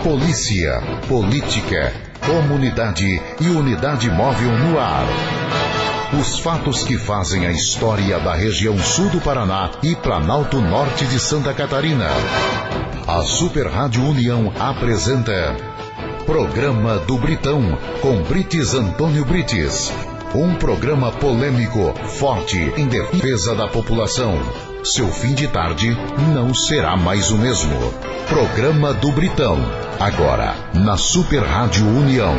Polícia, política, comunidade e unidade móvel no ar. Os fatos que fazem a história da região sul do Paraná e Planalto Norte de Santa Catarina. A Super Rádio União apresenta Programa do Britão, com Brites Antônio Brites. Um programa polêmico, forte, em defesa da população. Seu fim de tarde não será mais o mesmo. Programa do Britão, agora na Super Rádio União.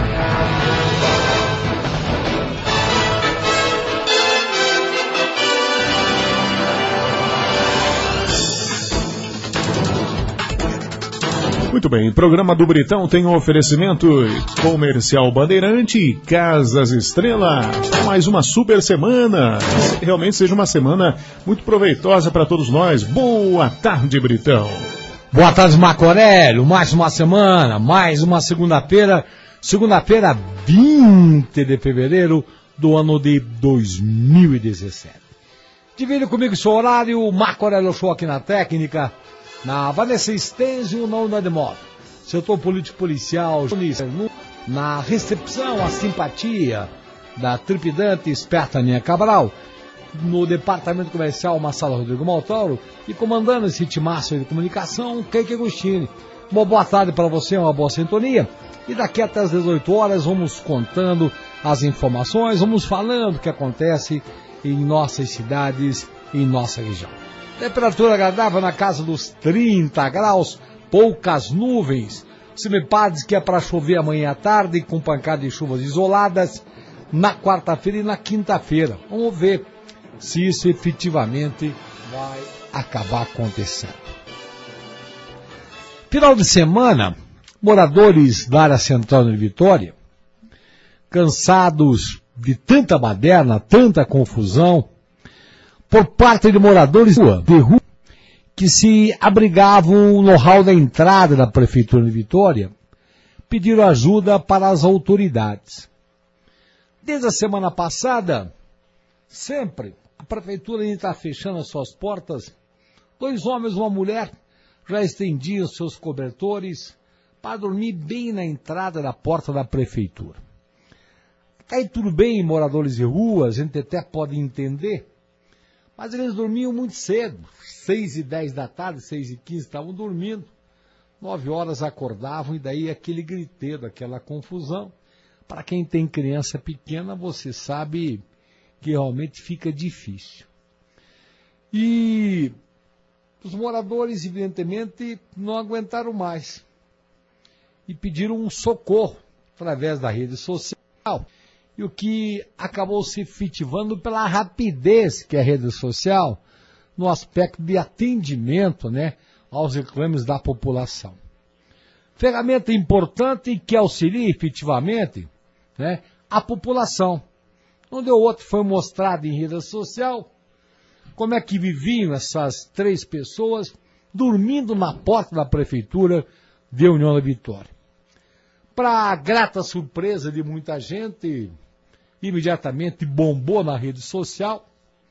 Muito bem, programa do Britão tem um oferecimento Comercial Bandeirante e Casas Estrela. Mais uma super semana. Realmente seja uma semana muito proveitosa para todos nós. Boa tarde, Britão. Boa tarde, Marco Aurélio. Mais uma semana, mais uma segunda-feira. Segunda-feira, 20 de fevereiro do ano de 2017. Divide comigo seu horário, Marco Aurélio Show aqui na técnica. Na Vanessa Estêncio, na Onda de Moda. Setor político policial, na recepção, a simpatia da tripidante esperta Aninha Cabral. No departamento comercial, Marcelo Rodrigo Maltauro. E comandando esse timaço de comunicação, Keike Agostini. Uma boa tarde para você, uma boa sintonia. E daqui até as 18 horas vamos contando as informações, vamos falando o que acontece em nossas cidades e em nossa região. Temperatura agradável na casa dos 30 graus, poucas nuvens. Se me diz que é para chover amanhã à tarde, com pancada de chuvas isoladas, na quarta-feira e na quinta-feira. Vamos ver se isso efetivamente vai acabar acontecendo. Final de semana, moradores da área central de Vitória, cansados de tanta baderna, tanta confusão, por parte de moradores de rua que se abrigavam no hall da entrada da Prefeitura de Vitória, pediram ajuda para as autoridades. Desde a semana passada, sempre, a Prefeitura ainda está fechando as suas portas. 2 homens e uma mulher já estendiam seus cobertores para dormir bem na entrada da porta da Prefeitura. Aí tudo bem, moradores de rua, a gente até pode entender, mas eles dormiam muito cedo, 6h10 da tarde, 6h15, estavam dormindo, 9 horas acordavam e daí aquele griteiro, aquela confusão. Para quem tem criança pequena, você sabe que realmente fica difícil. E os moradores, evidentemente, não aguentaram mais e pediram um socorro através da rede social. E o que acabou se efetivando pela rapidez que é a rede social no aspecto de atendimento, né, aos reclames da população. Ferramenta importante que auxilia efetivamente, né, a população. Não deu outro, foi mostrado em rede social como é que viviam essas 3 pessoas dormindo na porta da Prefeitura de União da Vitória. Para a grata surpresa de muita gente, imediatamente bombou na rede social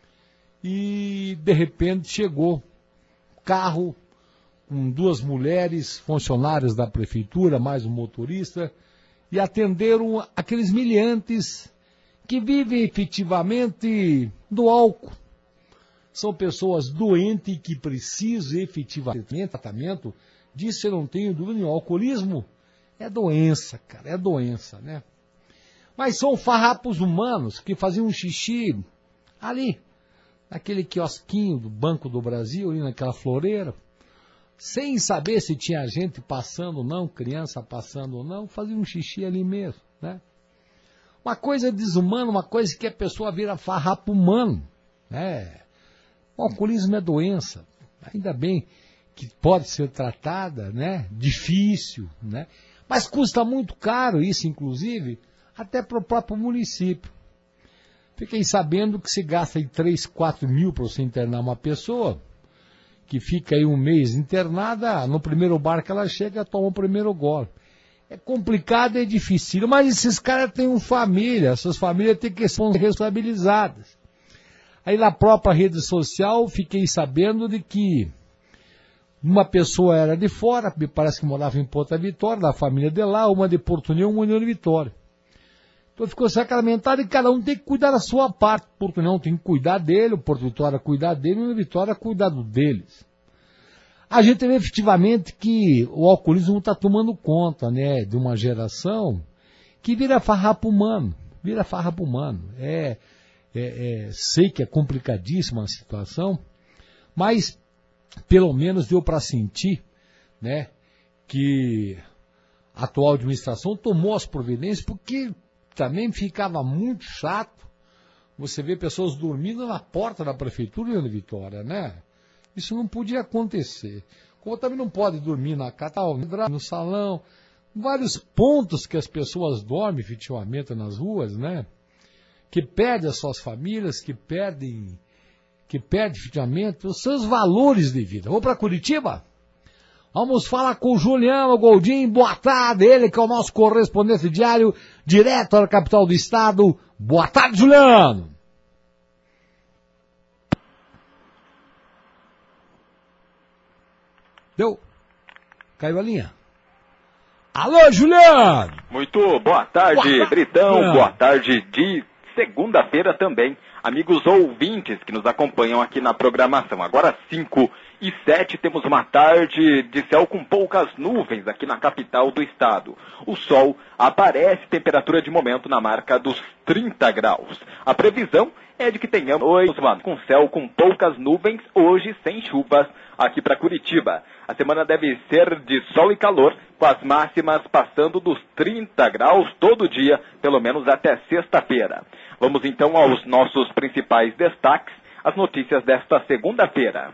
e, de repente, chegou carro com 2 mulheres, funcionários da Prefeitura, mais um motorista, e atenderam aqueles miliantes que vivem efetivamente do álcool. São pessoas doentes que precisam efetivamente de tratamento. Disso eu não tenho dúvida nenhuma. O alcoolismo é doença, cara, é doença, né? Mas são farrapos humanos que faziam um xixi ali, naquele quiosquinho do Banco do Brasil, ali naquela floreira, sem saber se tinha gente passando ou não, criança passando ou não, faziam um xixi ali mesmo, né? Uma coisa desumana, uma coisa que a pessoa vira farrapo humano, né? O alcoolismo é doença, ainda bem que pode ser tratada, né? Difícil, né? Mas custa muito caro isso, inclusive, até para o próprio município. Fiquei sabendo que se gasta aí 3, 4 mil para você internar uma pessoa, que fica aí um mês internada, no primeiro bar que ela chega, toma o primeiro gole. É complicado, é difícil, mas esses caras têm uma família, essas famílias têm que ser responsabilizadas. Aí na própria rede social, fiquei sabendo de que Uma pessoa era de fora, me parece que morava em Porto Vitória, da família de lá, uma de Porto União, uma de União de Vitória. Então ficou sacramentado e cada um tem que cuidar da sua parte. Porto União tem que cuidar dele, o Porto Vitória cuidar dele, e União de Vitória cuidar deles. A gente vê efetivamente que o alcoolismo está tomando conta, né, de uma geração que vira farrapo humano. Sei que é complicadíssima a situação, mas pelo menos deu para sentir, né, que a atual administração tomou as providências, porque também ficava muito chato você ver pessoas dormindo na porta da prefeitura de Vitória, né? Isso não podia acontecer. Como também não pode dormir na catedral, no salão, vários pontos que as pessoas dormem efetivamente nas ruas, né? Que perdem as suas famílias, que perdem efetivamente os seus valores de vida. Vamos para Curitiba? Vamos falar com o Juliano Goldin. Boa tarde, ele que é o nosso correspondente diário, direto da capital do estado. Boa tarde, Juliano. Deu? Caiu a linha. Alô, Juliano! Muito boa tarde, Britão. Boa tarde de segunda-feira também. Amigos ouvintes que nos acompanham aqui na programação. Agora 5h07, temos uma tarde de céu com poucas nuvens aqui na capital do estado. O sol aparece, temperatura de momento na marca dos 30 graus. A previsão é de que tenhamos hoje com céu com poucas nuvens, hoje sem chuvas aqui para Curitiba. A semana deve ser de sol e calor, com as máximas passando dos 30 graus todo dia, pelo menos até sexta-feira. Vamos então aos nossos principais destaques, as notícias desta segunda-feira.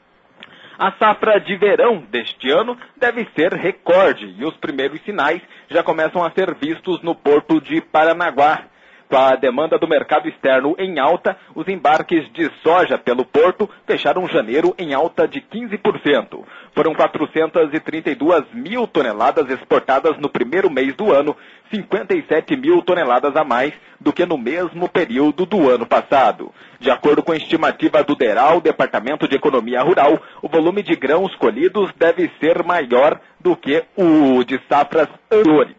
A safra de verão deste ano deve ser recorde e os primeiros sinais já começam a ser vistos no porto de Paranaguá. Com a demanda do mercado externo em alta, os embarques de soja pelo porto fecharam janeiro em alta de 15%. Foram 432 mil toneladas exportadas no primeiro mês do ano, 57 mil toneladas a mais do que no mesmo período do ano passado. De acordo com a estimativa do DERAL, Departamento de Economia Rural, o volume de grãos colhidos deve ser maior do que o de safras anteriores.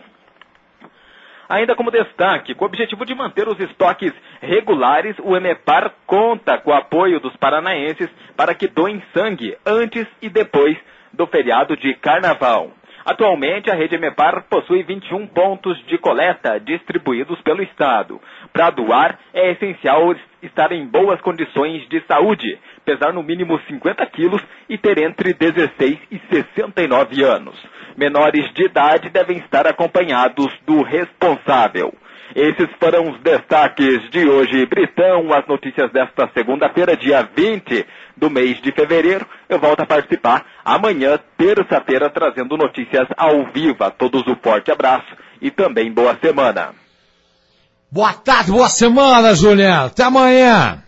Ainda como destaque, com o objetivo de manter os estoques regulares, o EMEPAR conta com o apoio dos paranaenses para que doem sangue antes e depois do feriado de Carnaval. Atualmente, a rede EMEPAR possui 21 pontos de coleta distribuídos pelo estado. Para doar, é essencial estar em boas condições de saúde, pesar no mínimo 50 quilos e ter entre 16 e 69 anos. Menores de idade devem estar acompanhados do responsável. Esses foram os destaques de hoje, Britão, as notícias desta segunda-feira, dia 20 do mês de fevereiro. Eu volto a participar amanhã, terça-feira, trazendo notícias ao vivo. A todos um forte abraço e também boa semana. Boa tarde, boa semana, Juliano. Até amanhã.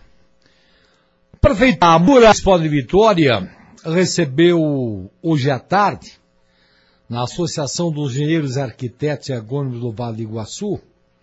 O prefeito Municipal de Vitória recebeu hoje à tarde, na Associação dos Engenheiros e Arquitetos e Agrônomos do Vale do Iguaçu,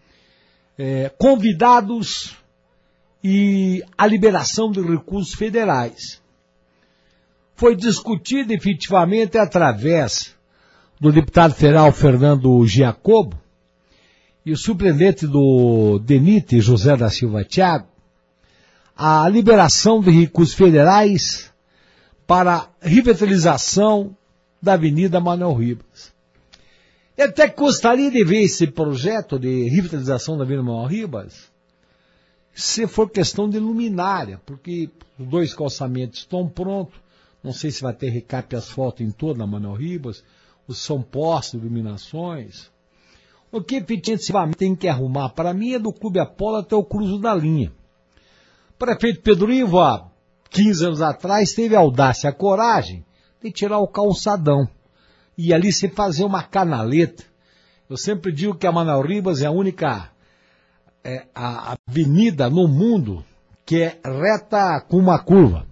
convidados e a liberação de recursos federais. Foi discutido efetivamente através do deputado federal Fernando Giacobo e o superintendente do DENIT, José da Silva Thiago, a liberação de recursos federais para revitalização da Avenida Manuel Ribas. Eu até gostaria de ver esse projeto de revitalização da Avenida Manuel Ribas, se for questão de luminária, porque os dois calçamentos estão prontos, não sei se vai ter recape asfalto em toda a Manuel Ribas, os são postos de iluminações. O que efetivamente tem que arrumar, para mim, é do Clube Apolo até o Cruzo da Linha. O prefeito Pedro Ivo, há 15 anos atrás, teve a audácia, a coragem de tirar o calçadão e ali se fazer uma canaleta. Eu sempre digo que a Manuel Ribas é a única a avenida no mundo que é reta com uma curva.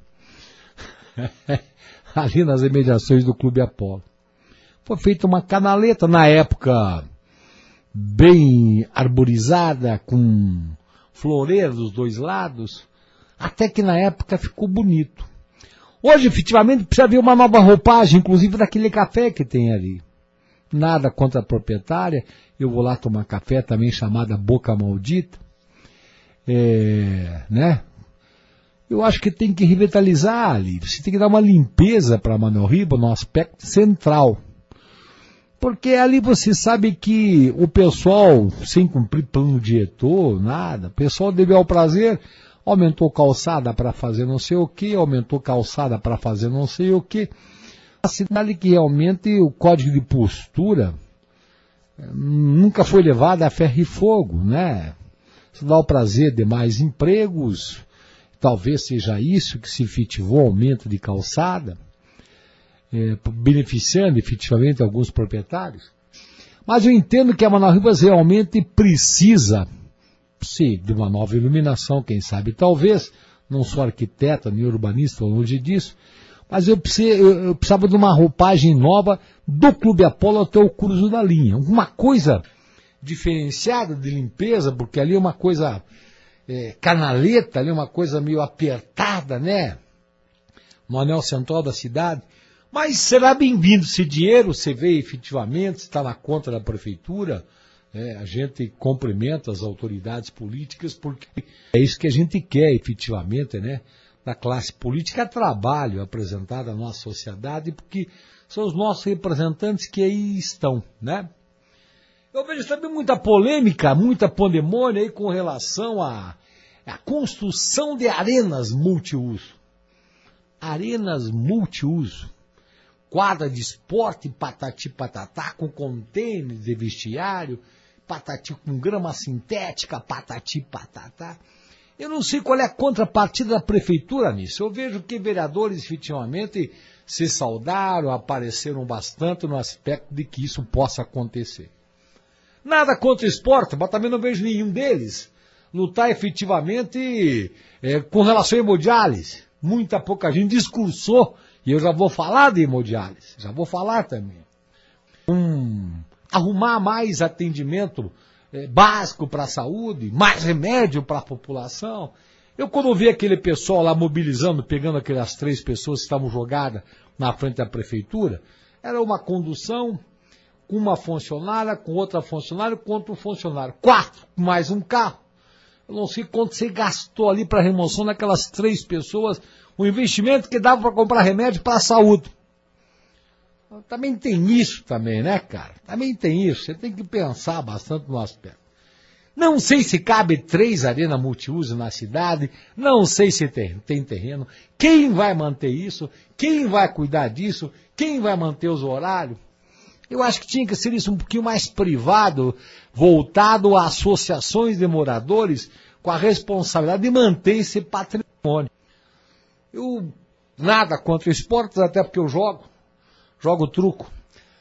Ali nas imediações do Clube Apolo. Foi feita uma canaleta na época bem arborizada, com floreiras dos dois lados, até que na época ficou bonito. Hoje, efetivamente, precisa haver uma nova roupagem, inclusive daquele café que tem ali. Nada contra a proprietária, eu vou lá tomar café, também chamada Boca Maldita. Né? Eu acho que tem que revitalizar ali, você tem que dar uma limpeza para Manoel Riba no aspecto central. Porque ali você sabe que o pessoal, sem cumprir plano diretor, nada, o pessoal deve ao prazer, aumentou calçada para fazer não sei o que, aumentou calçada para fazer não sei o que. A cidade que realmente o código de postura nunca foi levado a ferro e fogo, né? Se dá o prazer de mais empregos, talvez seja isso que se efetivou o aumento de calçada, beneficiando efetivamente alguns proprietários. Mas eu entendo que a Manoel Ribas realmente precisa, sim, de uma nova iluminação, quem sabe, talvez, não sou arquiteto nem urbanista, longe disso, mas eu precisava de uma roupagem nova do Clube Apolo até o Cruzo da Linha. Uma coisa diferenciada de limpeza, porque ali é uma coisa canaleta, ali é uma coisa meio apertada, né? No anel central da cidade. Mas será bem-vindo esse dinheiro, você vê efetivamente, está na conta da prefeitura, a gente cumprimenta as autoridades políticas, porque é isso que a gente quer efetivamente, né? Da classe política, trabalho apresentado à nossa sociedade, porque são os nossos representantes que aí estão, né? Eu vejo também muita polêmica, muita pandemônia aí com relação à construção de arenas multiuso. Arenas multiuso. Quadra de esporte, patati patatá, com contêineres de vestiário, patati com grama sintética, patati patatá. Eu não sei qual é a contrapartida da prefeitura nisso. Eu vejo que vereadores efetivamente se saudaram, apareceram bastante no aspecto de que isso possa acontecer. Nada contra o esporte, mas também não vejo nenhum deles lutar efetivamente com relação à hemodiálise. Muita pouca gente discursou, e eu já vou falar de hemodiálise, já vou falar também. Arrumar mais atendimento básico para a saúde, mais remédio para a população. Eu quando vi aquele pessoal lá mobilizando, pegando aquelas 3 pessoas que estavam jogadas na frente da prefeitura, era uma condução com uma funcionária, com outra funcionária, com outro funcionário. 4, mais um carro. Eu não sei quanto você gastou ali para a remoção daquelas 3 pessoas, o investimento que dava para comprar remédio para a saúde. Também tem isso também, né, cara? Também tem isso. Você tem que pensar bastante no aspecto. Não sei se cabe 3 arenas multiuso na cidade, não sei se tem terreno. Quem vai manter isso? Quem vai cuidar disso? Quem vai manter os horários? Eu acho que tinha que ser isso um pouquinho mais privado, voltado a associações de moradores com a responsabilidade de manter esse patrimônio. Eu nada contra esportes, até porque eu jogo truco.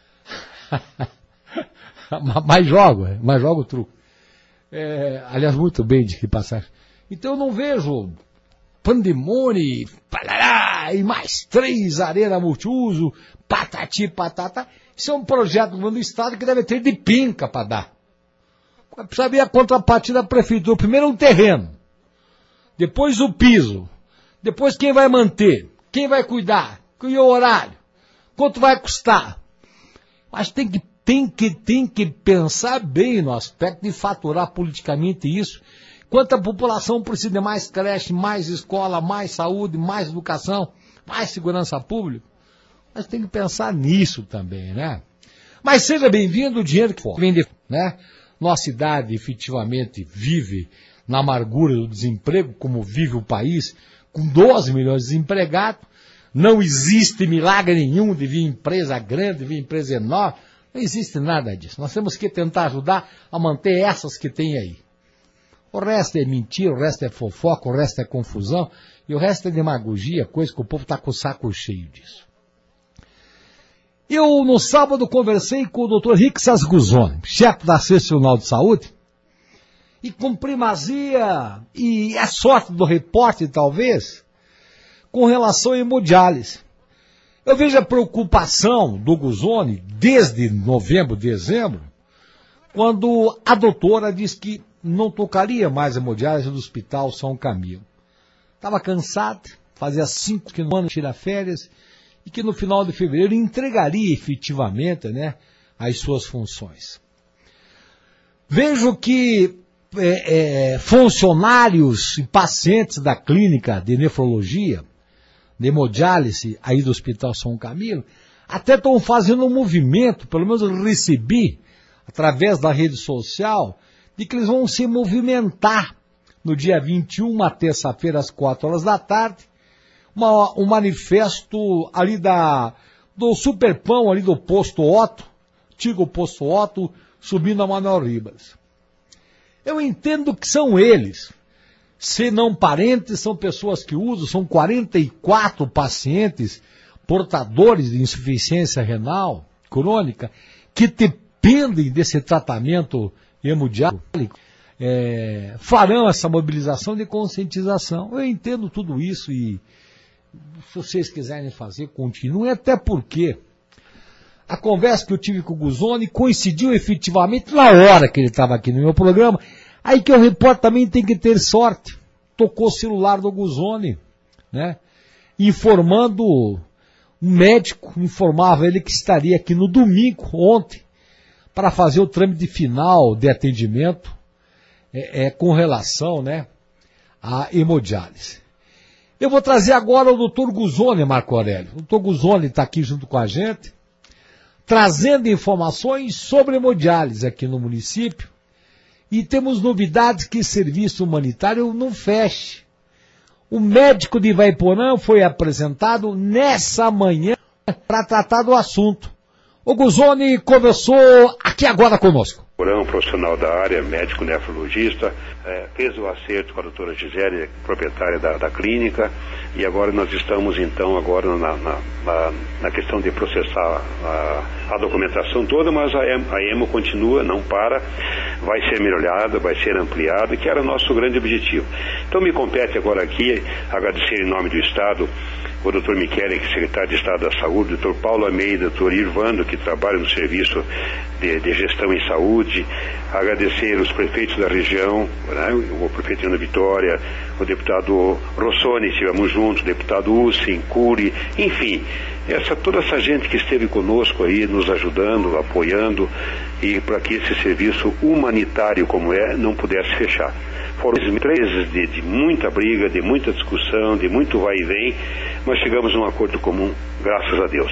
mas jogo truco. Aliás, muito bem de que passagem. Então eu não vejo pandemônio, e mais 3 arenas multiuso, patati patata. Isso é um projeto do Estado que deve ter de pinca para dar. Precisa ver a contrapartida da prefeitura. Primeiro um terreno, depois o piso, depois quem vai manter, quem vai cuidar, e o horário, quanto vai custar. Mas tem que pensar bem no aspecto de faturar politicamente isso. Quanto a população precisa de mais creche, mais escola, mais saúde, mais educação, mais segurança pública. Mas tem que pensar nisso também, né? Mas seja bem-vindo o dinheiro que for. Né? Nossa cidade efetivamente vive na amargura do desemprego, como vive o país, com 12 milhões de desempregados. Não existe milagre nenhum de vir empresa grande, de vir empresa enorme. Não existe nada disso. Nós temos que tentar ajudar a manter essas que tem aí. O resto é mentira, o resto é fofoca, o resto é confusão, e o resto é demagogia, coisa que o povo está com o saco cheio disso. Eu, no sábado, conversei com o Dr. Rixas Guzoni, chefe da Assistência Nacional de Saúde, e com primazia, e a sorte do repórter, talvez, com relação à hemodiálise. Eu vejo a preocupação do Guzoni desde novembro, dezembro, quando a doutora disse que não tocaria mais a hemodiálise do Hospital São Camilo. Estava cansada, fazia 5 que no ano tira férias, e que no final de fevereiro entregaria efetivamente, né, as suas funções. Vejo que funcionários e pacientes da clínica de nefrologia, de hemodiálise aí do Hospital São Camilo, até estão fazendo um movimento, pelo menos eu recebi, através da rede social, de que eles vão se movimentar no dia 21, uma terça-feira, às 4 horas da tarde, um manifesto ali do Superpão, ali do Posto Otto, antigo Posto Otto, subindo a Manuel Ribas. Eu entendo que são eles, se não parentes, são pessoas que usam, são 44 pacientes portadores de insuficiência renal crônica, que dependem desse tratamento hemodiálico, farão essa mobilização de conscientização. Eu entendo tudo isso e, se vocês quiserem fazer, continuem, até porque a conversa que eu tive com o Guzoni coincidiu efetivamente na hora que ele estava aqui no meu programa, aí que o repórter também tem que ter sorte. Tocou o celular do Guzoni, né, informando. Um médico informava ele que estaria aqui no domingo, ontem, para fazer o trâmite final de atendimento com relação, né, à hemodiálise. Eu vou trazer agora o Dr. Guzoni, Marco Aurélio. O Dr. Guzoni está aqui junto com a gente, trazendo informações sobre hemodiálise aqui no município. E temos novidades que serviço humanitário não feche. O médico de Ivaiporã foi apresentado nessa manhã para tratar do assunto. O Guzoni conversou aqui agora conosco. Um profissional da área, médico nefrologista, fez o acerto com a doutora Gisele, proprietária da clínica, e agora nós estamos então na questão de processar a documentação toda, mas a hemo continua, não para, vai ser melhorada, vai ser ampliada, que era o nosso grande objetivo. Então me compete agora aqui agradecer em nome do Estado o Dr. Michele, que é secretário de Estado da Saúde, Dr. Paulo Almeida, Dr. Irvando, que trabalha no Serviço de Gestão em Saúde, agradecer os prefeitos da região, né, o prefeito Ana Vitória, o deputado Rossoni, estivemos juntos, o deputado Ussin, Cury, enfim, toda essa gente que esteve conosco aí, nos ajudando, apoiando, e para que esse serviço humanitário como não pudesse fechar. Foram 3 meses de muita briga, de muita discussão, de muito vai e vem, mas chegamos a um acordo comum, graças a Deus.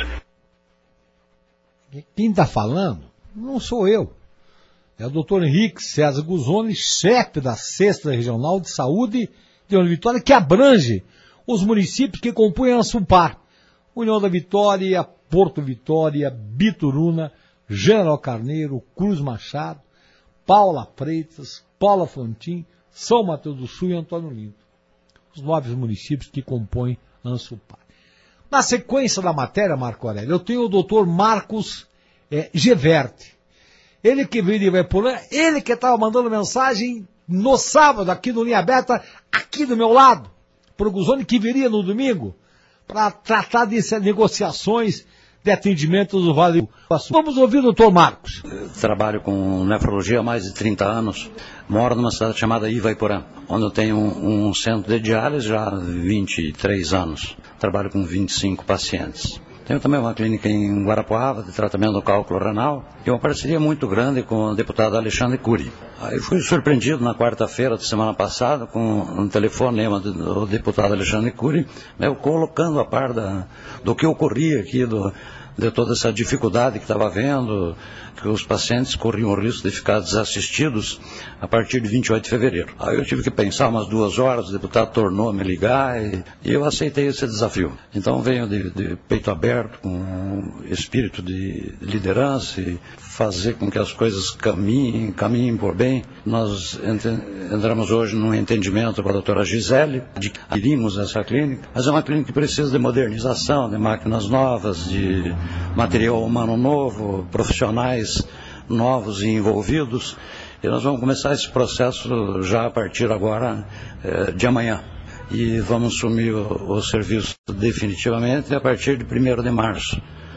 Quem está falando não sou eu. É o Dr. Henrique César Guzoni, chefe da 6ª Regional de Saúde de União da Vitória, que abrange os municípios que compõem a SUPAR. União da Vitória, Porto Vitória, Bituruna, General Carneiro, Cruz Machado, Paula Freitas, Paula Frontin, São Mateus do Sul e Antônio Lindo. Os 9 municípios que compõem a ANSUPAR. Na sequência da matéria, Marco Aurélio, eu tenho o doutor Marcos Geverte. Ele que veio de Ivaiporã, ele que estava mandando mensagem no sábado, aqui no Linha Aberta, aqui do meu lado, para o Guzoni, que viria no domingo, para tratar dessas negociações de atendimento do Vale do Açu. Vamos ouvir o doutor Marcos. Trabalho com nefrologia há mais de 30 anos. Moro numa cidade chamada Ivaiporã, onde eu tenho um centro de diálise já há 23 anos. Trabalho com 25 pacientes. Tenho também uma clínica em Guarapuava de tratamento do cálculo renal e uma parceria muito grande com o deputado Alexandre Cury. Aí fui surpreendido na quarta-feira da semana passada com um telefonema do deputado Alexandre Cury, colocando a par do que ocorria aqui, de toda essa dificuldade que estava havendo, que os pacientes corriam o risco de ficar desassistidos a partir de 28 de fevereiro. Aí eu tive que pensar umas 2 horas, o deputado tornou a me ligar e eu aceitei esse desafio. Então venho de peito aberto, com espírito de liderança e fazer com que as coisas caminhem por bem. Nós entramos hoje num entendimento com a doutora Gisele, adquirimos essa clínica, mas é uma clínica que precisa de modernização, de máquinas novas, de material humano novo, profissionais novos e envolvidos, e nós vamos começar esse processo já a partir agora de amanhã. E vamos assumir o serviço definitivamente a partir de 1º de março.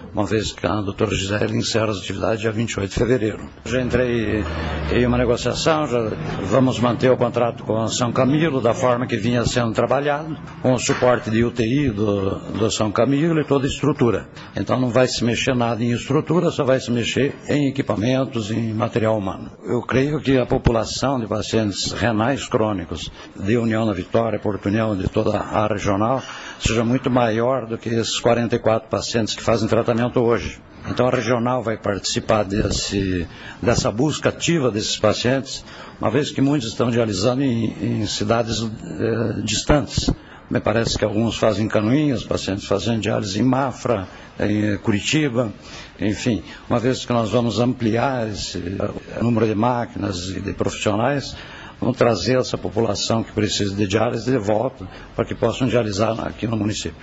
uma vez que a doutora Gisele encerra as atividades dia 28 de fevereiro. Já entrei em uma negociação, já vamos manter o contrato com a São Camilo da forma que vinha sendo trabalhado, com o suporte de UTI do São Camilo e toda a estrutura. Então não vai se mexer nada em estrutura, só vai se mexer em equipamentos, em material humano. Eu creio que a população de pacientes renais crônicos de União da Vitória, Porto União, de toda a regional, seja muito maior do que esses 44 pacientes que fazem tratamento hoje. Então a regional vai participar dessa busca ativa desses pacientes, uma vez que muitos estão dialisando em cidades distantes. Me parece que alguns fazem Canoinhas, pacientes fazendo diálise em Mafra, em Curitiba, enfim. Uma vez que nós vamos ampliar esse número de máquinas e de profissionais, vamos trazer essa população que precisa de diálise de volta para que possam dialisar aqui no município.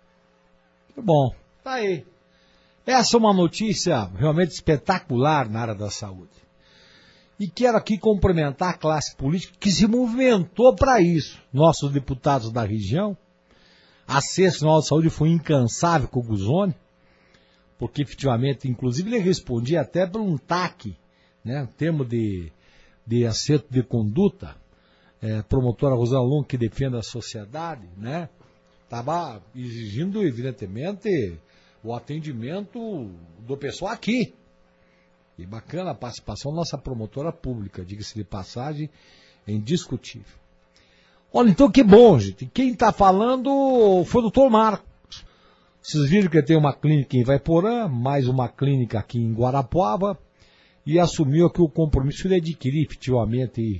Bom, tá aí. Essa é uma notícia realmente espetacular na área da saúde. E quero aqui cumprimentar a classe política que se movimentou para isso. Nossos deputados da região, a Acesso Nacional de Saúde foi incansável com o Guzoni, porque efetivamente, inclusive, ele respondia até por um TAC, né, um termo de acerto de conduta, promotora Rosana Longo, que defende a sociedade, né, estava exigindo, evidentemente, o atendimento do pessoal aqui. E bacana a participação da nossa promotora pública, diga-se de passagem, é indiscutível. Olha, então que bom, gente. Quem está falando foi o Dr. Marcos. Vocês viram que tem uma clínica em Ivaiporã, mais uma clínica aqui em Guarapuava, e assumiu aqui o compromisso de adquirir efetivamente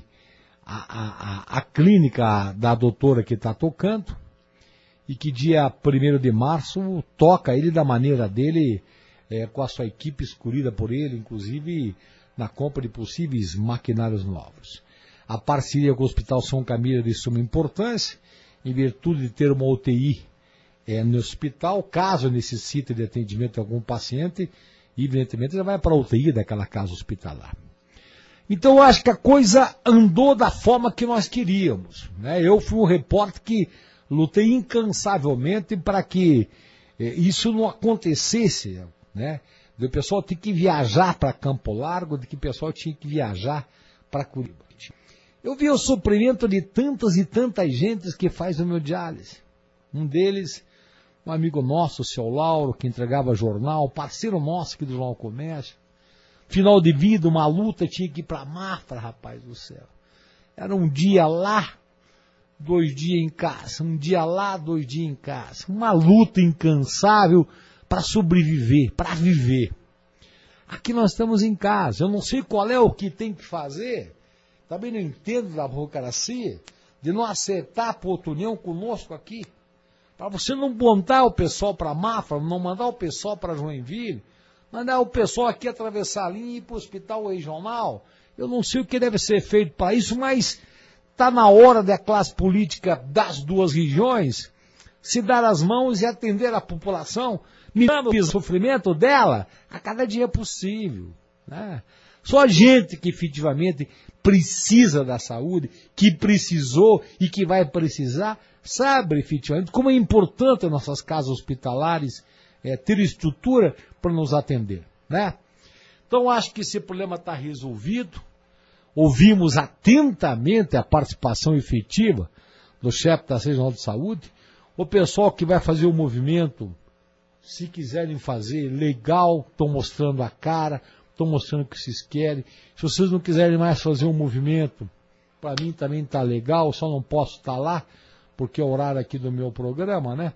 a clínica da doutora que está tocando, e que dia 1º de março toca ele da maneira dele, com a sua equipe escolhida por ele, inclusive na compra de possíveis maquinários novos. A parceria com o Hospital São Camilo é de suma importância, em virtude de ter uma UTI no hospital, caso necessite de atendimento de algum paciente, evidentemente ele vai para a UTI daquela casa hospitalar. Então eu acho que a coisa andou da forma que nós queríamos, né? Eu fui um repórter que lutei incansavelmente para que isso não acontecesse, né? O pessoal tinha que viajar para Campo Largo, de que o pessoal tinha que viajar para Curitiba. Eu vi o suprimento de tantas e tantas gentes que faz o meu diálise. Um deles, um amigo nosso, o seu Lauro, que entregava jornal, parceiro nosso aqui do Jornal Comércio. Final de vida, uma luta, tinha que ir para Mafra, rapaz do céu. Era um dia lá, 2 dias em casa, um dia lá, 2 dias em casa. Uma luta incansável para sobreviver, para viver. Aqui nós estamos em casa, eu não sei qual é o que tem que fazer, também não entendo da burocracia, de não acertar a Porto União conosco aqui, para você não montar o pessoal para Mafra, não mandar o pessoal para Joinville, mandar o pessoal aqui atravessar a linha e ir para o hospital regional. Eu não sei o que deve ser feito para isso, mas está na hora da classe política das duas regiões se dar as mãos e atender a população, mirando o sofrimento dela a cada dia possível, né? Só a gente que efetivamente precisa da saúde, que precisou e que vai precisar, sabe efetivamente como é importante as nossas casas hospitalares ter estrutura para nos atender, né? Então acho que esse problema está resolvido. Ouvimos atentamente a participação efetiva do chefe da Regional de Saúde. O pessoal que vai fazer o movimento, se quiserem fazer, legal, estão mostrando a cara, estão mostrando o que vocês querem. Se vocês não quiserem mais fazer um movimento, para mim também está legal, só não posso estar lá, porque é o horário aqui do meu programa, né?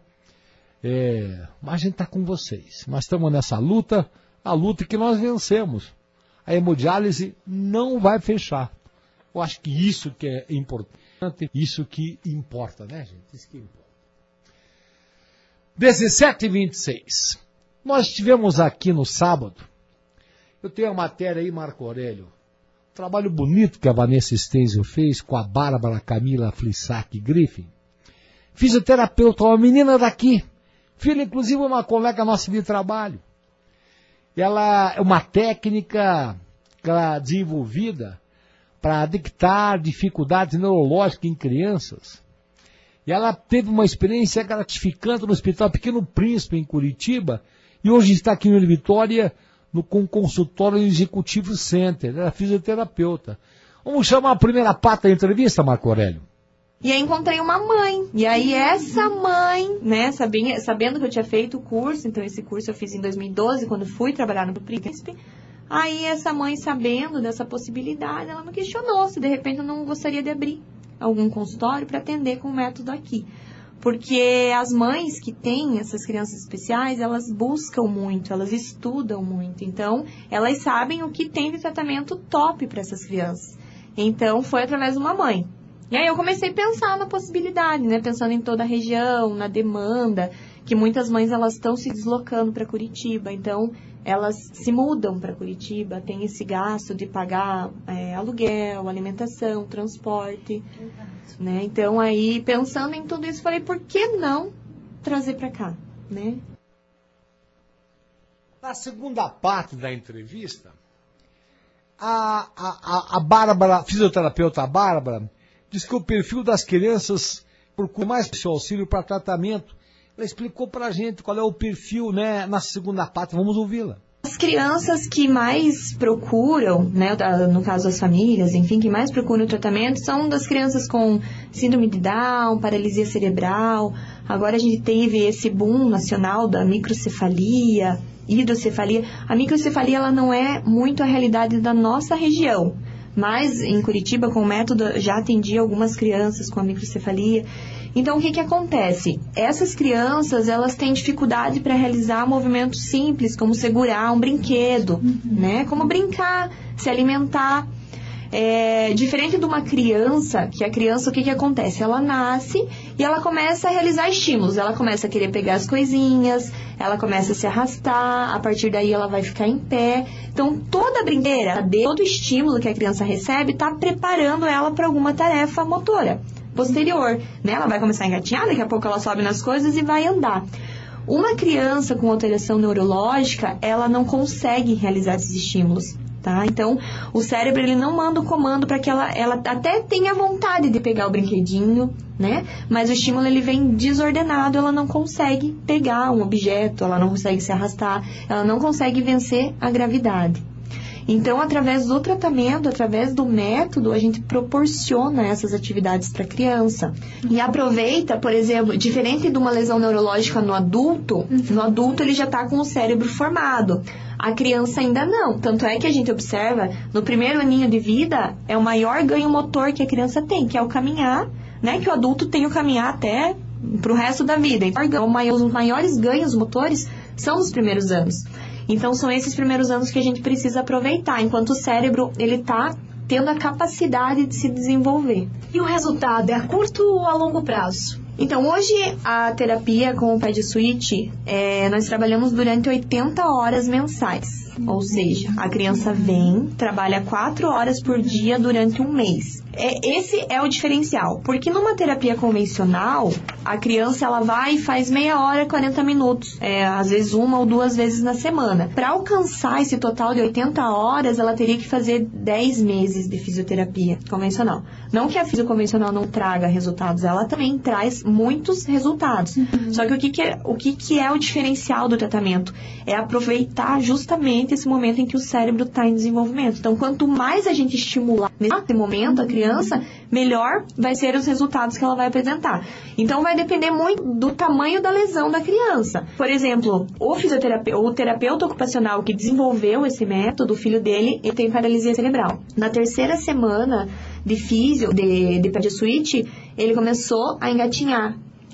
Mas a gente está com vocês. Nós estamos nessa luta, a luta que nós vencemos. A hemodiálise não vai fechar. Eu acho que isso que é importante, isso que importa, né, gente? Isso que importa. 17h26. Nós tivemos aqui no sábado, eu tenho a matéria aí, Marco Aurélio, um trabalho bonito que a Vanessa Stenzel fez com a Bárbara Camila Flissac Griffin, fisioterapeuta, uma menina daqui, filha inclusive uma colega nossa de trabalho. Ela é uma técnica desenvolvida para detectar dificuldades neurológicas em crianças. E ela teve uma experiência gratificante no Hospital Pequeno Príncipe, em Curitiba, E hoje está aqui no Vitória, com o consultório Executivo Center, ela é fisioterapeuta. Vamos chamar a primeira parte da entrevista, Marco Aurélio. E aí encontrei uma mãe. E aí essa mãe, né, sabendo que eu tinha feito o curso, então esse curso eu fiz em 2012, quando fui trabalhar no Príncipe. Aí essa mãe, sabendo dessa possibilidade, ela me questionou se de repente eu não gostaria de abrir algum consultório para atender com o método aqui. Porque as mães que têm essas crianças especiais, elas buscam muito, elas estudam muito. Então, elas sabem o que tem de tratamento top para essas crianças. Então, foi através de uma mãe. E aí eu comecei a pensar na possibilidade, né? Pensando em toda a região, na demanda, que muitas mães elas estão se deslocando para Curitiba. Então, elas se mudam para Curitiba, tem esse gasto de pagar aluguel, alimentação, transporte. Né? Então, aí, pensando em tudo isso, falei, por que não trazer para cá? Né? Na segunda parte da entrevista, a Bárbara, a fisioterapeuta Bárbara, diz que o perfil das crianças procura mais seu auxílio para tratamento. Ela explicou para a gente qual é o perfil, né, na segunda parte. Vamos ouvi-la. As crianças que mais procuram, né, no caso das famílias, enfim, que mais procuram o tratamento são das crianças com síndrome de Down, paralisia cerebral. Agora a gente teve esse boom nacional da microcefalia, hidrocefalia. A microcefalia ela não é muito a realidade da nossa região. Mas em Curitiba, com o método, já atendi algumas crianças com a microcefalia. Então, o que acontece? Essas crianças, elas têm dificuldade para realizar movimentos simples, como segurar um brinquedo, né? Como brincar, se alimentar. Diferente de uma criança, que a criança, o que acontece? Ela nasce e ela começa a realizar estímulos. Ela começa a querer pegar as coisinhas, ela começa a se arrastar, a partir daí ela vai ficar em pé. Então, toda a brincadeira, todo o estímulo que a criança recebe, está preparando ela para alguma tarefa motora posterior, né? Ela vai começar a engatinhar, daqui a pouco ela sobe nas coisas e vai andar. Uma criança com alteração neurológica, ela não consegue realizar esses estímulos. Tá? Então, o cérebro ele não manda o comando para que ela até tenha vontade de pegar o brinquedinho, né? Mas o estímulo ele vem desordenado, ela não consegue pegar um objeto, ela não consegue se arrastar, ela não consegue vencer a gravidade. Então, através do tratamento, através do método, a gente proporciona essas atividades para a criança. E aproveita, por exemplo, diferente de uma lesão neurológica no adulto ele já está com o cérebro formado. A criança ainda não. Tanto é que a gente observa, no primeiro aninho de vida, é o maior ganho motor que a criança tem, que é o caminhar, né? Que o adulto tem o caminhar até para o resto da vida. Então, os maiores ganhos motores são nos primeiros anos. Então, são esses primeiros anos que a gente precisa aproveitar, enquanto o cérebro, ele está tendo a capacidade de se desenvolver. E o resultado é a curto ou a longo prazo? Então, hoje, a terapia com o PedSwitch, nós trabalhamos durante 80 horas mensais. Ou seja, a criança vem, trabalha 4 horas por dia durante um mês. Esse é o diferencial, porque numa terapia convencional, a criança ela vai e faz meia hora, 40 minutos, às vezes 1 ou 2 vezes na semana. Para alcançar esse total de 80 horas, ela teria que fazer 10 meses de fisioterapia convencional. Não que a fisio convencional não traga resultados, ela também traz muitos resultados. Só que o que é o diferencial do tratamento? É aproveitar justamente esse momento em que o cérebro está em desenvolvimento. Então, quanto mais a gente estimular nesse momento a criança, melhor vai ser os resultados que ela vai apresentar. Então, vai depender muito do tamanho da lesão da criança. Por exemplo, o terapeuta ocupacional que desenvolveu esse método, o filho dele, ele tem paralisia cerebral. Na 3ª semana de físio, de PedSwitch, ele começou a engatinhar.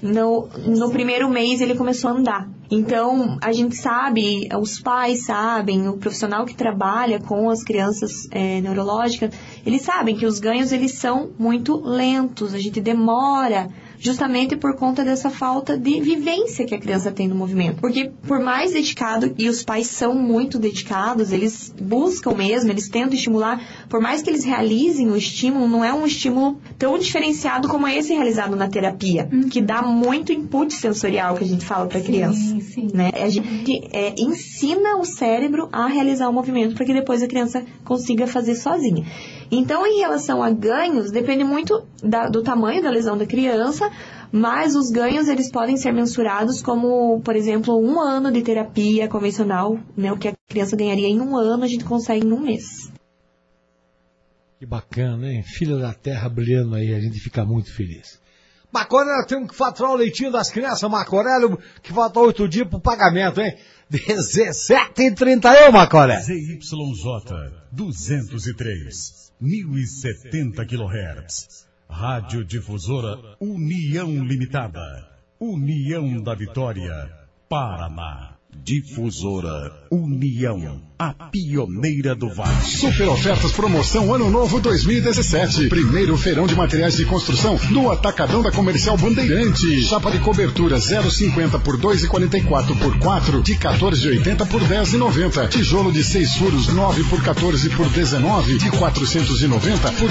No primeiro mês ele começou a andar. Então, a gente sabe, os pais sabem, o profissional que trabalha com as crianças neurológicas, eles sabem que os ganhos eles são muito lentos, a gente demora justamente por conta dessa falta de vivência que a criança tem no movimento. Porque por mais dedicado, e os pais são muito dedicados, eles buscam mesmo, eles tentam estimular, por mais que eles realizem o estímulo, não é um estímulo tão diferenciado como esse realizado na terapia, que dá muito input sensorial que a gente fala para a criança. Sim. Né? A gente ensina o cérebro a realizar o movimento para que depois a criança consiga fazer sozinha. Então, em relação a ganhos, depende muito do tamanho da lesão da criança, mas os ganhos eles podem ser mensurados como, por exemplo, 1 ano de terapia convencional, né? O que a criança ganharia em 1 ano, a gente consegue em 1 mês. Que bacana, hein? Filha da terra brilhando aí, a gente fica muito feliz. Marco Aurélio, temos que faturar o leitinho das crianças, Marco Aurélio, que falta 8 dias pro pagamento, hein? 17h31, Marco Aurélio. ZYJ 203, 1070 kHz. Rádio Difusora União Limitada. União da Vitória, Paraná. Difusora União, a pioneira do Vale. Super ofertas promoção Ano Novo 2017. Primeiro feirão de materiais de construção no Atacadão da Comercial Bandeirante. Chapa de cobertura 0,50 por 2,44 por 4 de 14,80 por 10,90. Tijolo de 6 furos 9 por 14 por 19 de 490 por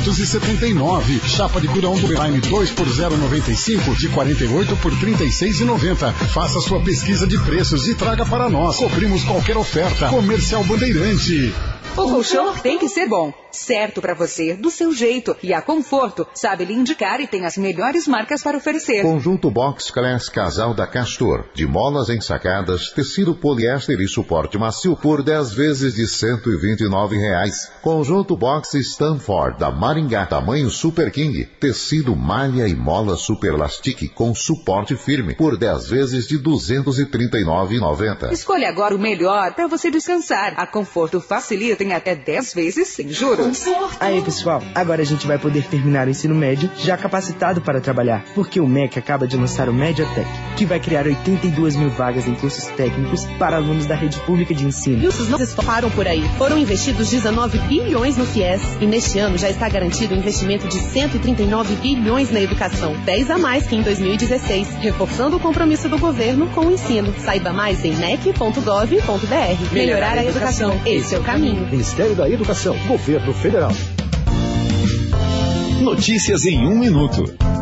379. Chapa de curão do Prime 2 por 0,95 de 48 por 36,90. Faça sua pesquisa de preços e traga para nós. Cobrimos qualquer oferta. Comercial Bandeirante. O colchão tem que ser bom, certo para você, do seu jeito. E a Conforto sabe lhe indicar e tem as melhores marcas para oferecer. Conjunto Box Class Casal da Castor, de molas ensacadas, tecido poliéster e suporte macio por 10 vezes de R$129. Conjunto Box Stanford da Maringá, tamanho Super King, tecido malha e mola Super Lastic com suporte firme por 10 vezes de R$239,90. Escolha agora o melhor para você descansar. A Conforto facilita em até 10 vezes sem juros. Aí, pessoal, agora a gente vai poder terminar o ensino médio já capacitado para trabalhar, porque o MEC acaba de lançar o Mediatec, que vai criar 82 mil vagas em cursos técnicos para alunos da rede pública de ensino. E os não param por aí. Foram investidos 19 bilhões no FIES e neste ano já está garantido um investimento de 139 bilhões na educação, 10 a mais que em 2016, reforçando o compromisso do governo com o ensino. Saiba mais em mec.gov.br. Melhorar a educação, esse é o caminho. Ministério da Educação, Governo Federal. Notícias em 1 minuto.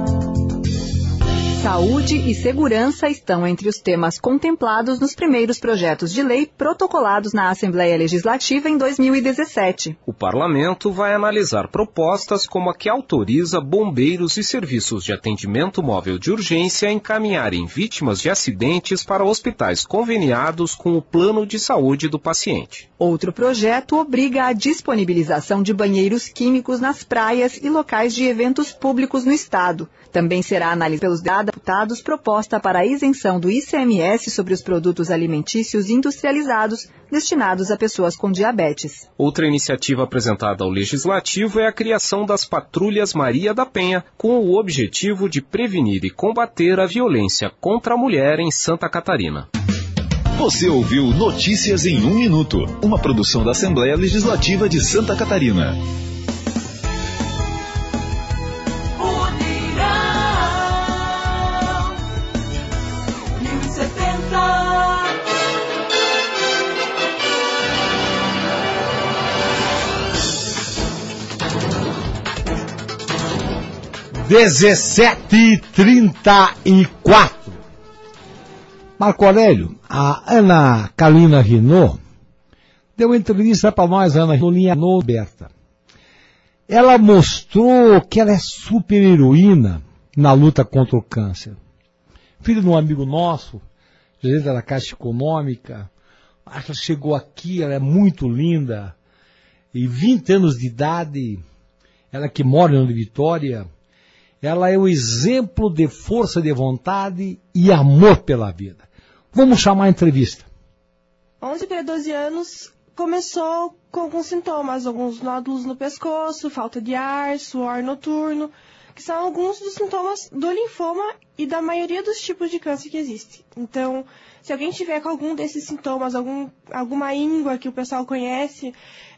Saúde e segurança estão entre os temas contemplados nos primeiros projetos de lei protocolados na Assembleia Legislativa em 2017. O parlamento vai analisar propostas como a que autoriza bombeiros e serviços de atendimento móvel de urgência a encaminharem vítimas de acidentes para hospitais conveniados com o plano de saúde do paciente. Outro projeto obriga a disponibilização de banheiros químicos nas praias e locais de eventos públicos no estado. Também será analisada pelos deputados proposta para a isenção do ICMS sobre os produtos alimentícios industrializados destinados a pessoas com diabetes. Outra iniciativa apresentada ao Legislativo é a criação das Patrulhas Maria da Penha, com o objetivo de prevenir e combater a violência contra a mulher em Santa Catarina. Você ouviu Notícias em 1 minuto, uma produção da Assembleia Legislativa de Santa Catarina. (17h34) Marco Aurélio, a Ana Carolina Renault deu uma entrevista para nós, Ana Carolina Aberta. Ela mostrou que ela é super heroína na luta contra o câncer. Filho de um amigo nosso, gerente da Caixa Econômica, acho que ela chegou aqui, ela é muito linda, e 20 anos de idade, ela que mora em Vitória, ela é o exemplo de força de vontade e amor pela vida. Vamos chamar a entrevista. 11 para 12 anos, começou com alguns sintomas, alguns nódulos no pescoço, falta de ar, suor noturno, que são alguns dos sintomas do linfoma e da maioria dos tipos de câncer que existe. Então, se alguém tiver com algum desses sintomas, alguma íngua que o pessoal conhece,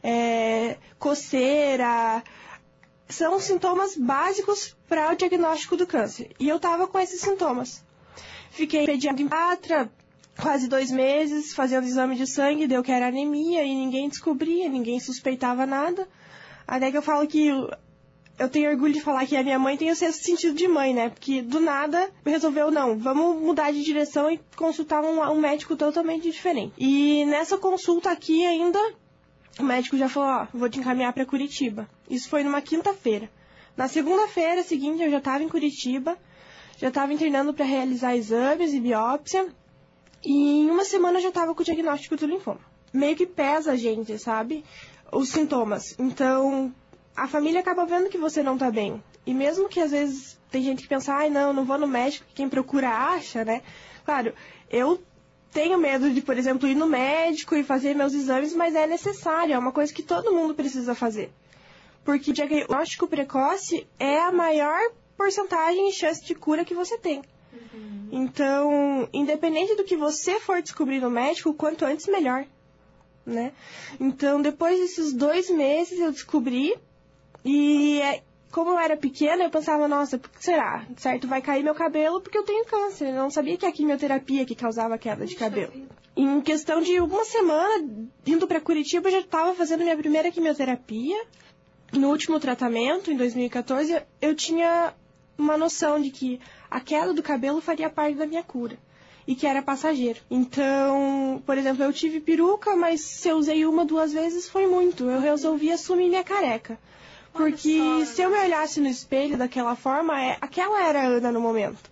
coceira, são sintomas básicos para o diagnóstico do câncer. E eu estava com esses sintomas. Fiquei pediatra quase 2 meses, fazendo exame de sangue, deu que era anemia e ninguém descobria, ninguém suspeitava nada. Até que eu falo que eu tenho orgulho de falar que a minha mãe tem o sexto sentido de mãe, né? Porque do nada resolveu, não, vamos mudar de direção e consultar um médico totalmente diferente. E nessa consulta aqui ainda, o médico já falou, ó, vou te encaminhar para Curitiba. Isso foi numa quinta-feira. Na segunda-feira seguinte, eu já estava em Curitiba, já estava internando para realizar exames e biópsia, e em uma semana eu já estava com o diagnóstico do linfoma. Meio que pesa a gente, sabe? Os sintomas. Então, a família acaba vendo que você não tá bem. E mesmo que às vezes tem gente que pensa, ai, não vou no médico, que quem procura acha, né? Claro, eu tenho medo de, por exemplo, ir no médico e fazer meus exames, mas é necessário, é uma coisa que todo mundo precisa fazer. Porque o diagnóstico precoce é a maior porcentagem e chance de cura que você tem. Então, independente do que você for descobrir no médico, quanto antes, melhor. Né? Então, depois desses 2 meses, eu descobri. E como eu era pequena, eu pensava, nossa, por que será? Certo, vai cair meu cabelo porque eu tenho câncer. Eu não sabia que a quimioterapia que causava queda de cabelo. Em questão de uma semana, indo para Curitiba, eu já estava fazendo minha primeira quimioterapia. No último tratamento, em 2014, eu tinha uma noção de que a queda do cabelo faria parte da minha cura. E que era passageiro. Então, por exemplo, eu tive peruca, mas se eu usei 1, 2 vezes foi muito. Eu resolvi assumir minha careca. Porque se eu me olhasse no espelho daquela forma, aquela era a Ana no momento.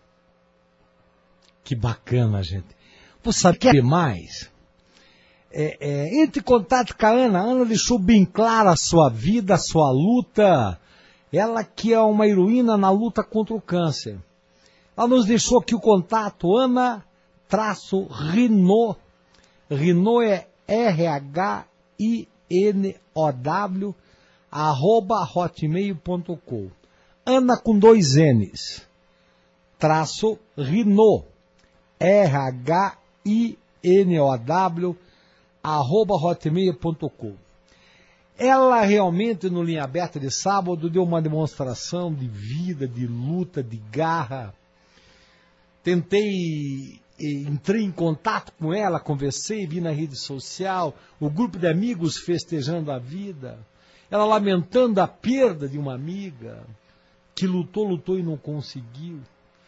Que bacana, gente. Você sabe que é mais? Entre em contato com a Ana. A Ana deixou bem clara a sua vida, a sua luta. Ela que é uma heroína na luta contra o câncer. Ela nos deixou aqui o contato, Ana-Rinow, Rinow é RHINOW, @hotmail.com. Ana com 2 N's, Rinow, RHINOW, @hotmail.com. Ela realmente, no Linha Aberta de sábado, deu uma demonstração de vida, de luta, de garra. Entrei em contato com ela, conversei, vi na rede social, o grupo de amigos festejando a vida, ela lamentando a perda de uma amiga, que lutou e não conseguiu.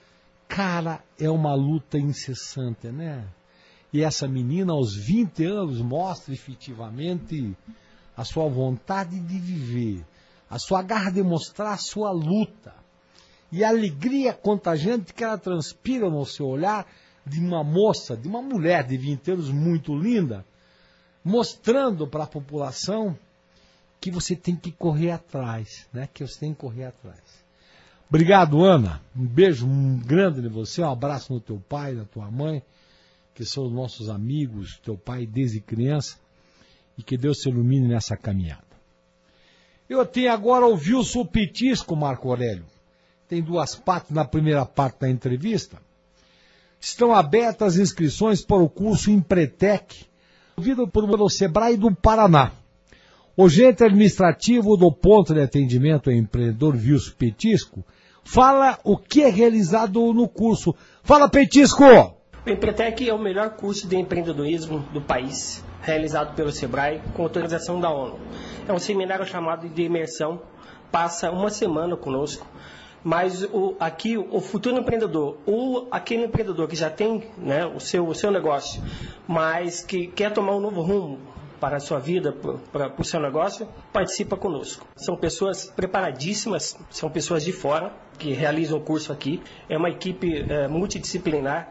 Cara, é uma luta incessante, né? E essa menina, aos 20 anos, mostra efetivamente a sua vontade de viver, a sua garra de mostrar a sua luta. E a alegria contagiante que ela transpira no seu olhar de uma moça, de uma mulher de 20 anos muito linda, mostrando para a população que você tem que correr atrás, né? Que você tem que correr atrás. Obrigado, Ana. Um beijo grande de você, um abraço no teu pai, na tua mãe, que são os nossos amigos, teu pai desde criança, e que Deus te ilumine nessa caminhada. Eu tenho agora o Wilson Petisco, Marco Aurélio. Tem 2 partes na primeira parte da entrevista. Estão abertas as inscrições para o curso Empretec, promovido pelo Sebrae do Paraná. O gerente administrativo do ponto de atendimento ao empreendedor Wilson Petisco fala o que é realizado no curso. Fala, Petisco! O Empretec é o melhor curso de empreendedorismo do país, realizado pelo Sebrae com autorização da ONU. É um seminário chamado de imersão, passa 1 semana conosco. Mas aqui o futuro empreendedor, ou aquele empreendedor que já tem, né, o seu negócio, mas que quer tomar um novo rumo para a sua vida, para o seu negócio, participa conosco. São pessoas preparadíssimas, são pessoas de fora que realizam o curso aqui. É uma equipe multidisciplinar.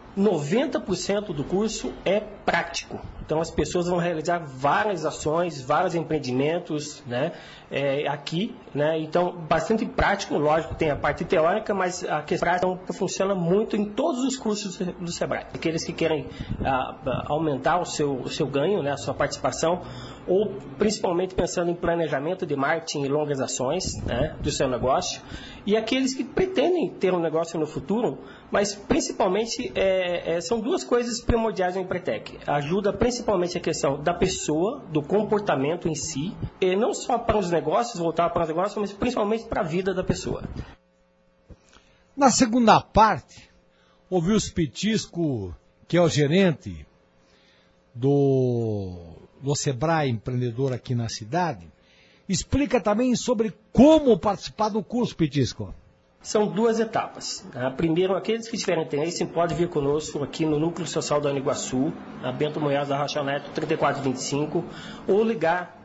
90% do curso é prático. Então as pessoas vão realizar várias ações, vários empreendimentos, né, aqui, né? Então bastante prático, lógico, tem a parte teórica, mas a questão prática funciona muito em todos os cursos do Sebrae. Aqueles que querem aumentar o seu ganho, né, a sua participação, ou principalmente pensando em planejamento de marketing e longas ações, né, do seu negócio, e aqueles que pretendem ter um negócio no futuro, mas principalmente são 2 coisas primordiais no Empretec. Ajuda principalmente a questão da pessoa, do comportamento em si, e não só para os negócios, voltar para os negócios, mas principalmente para a vida da pessoa. Na segunda parte, o Wilson Petisco, que é o gerente do Sebrae Empreendedor aqui na cidade, explica também sobre como participar do curso, Petisco. São 2 etapas. Primeiro, aqueles que tiverem interesse podem vir conosco aqui no Núcleo Social da Uniguaçu, na Bento Munhoz da Rocha Neto, 3425, ou ligar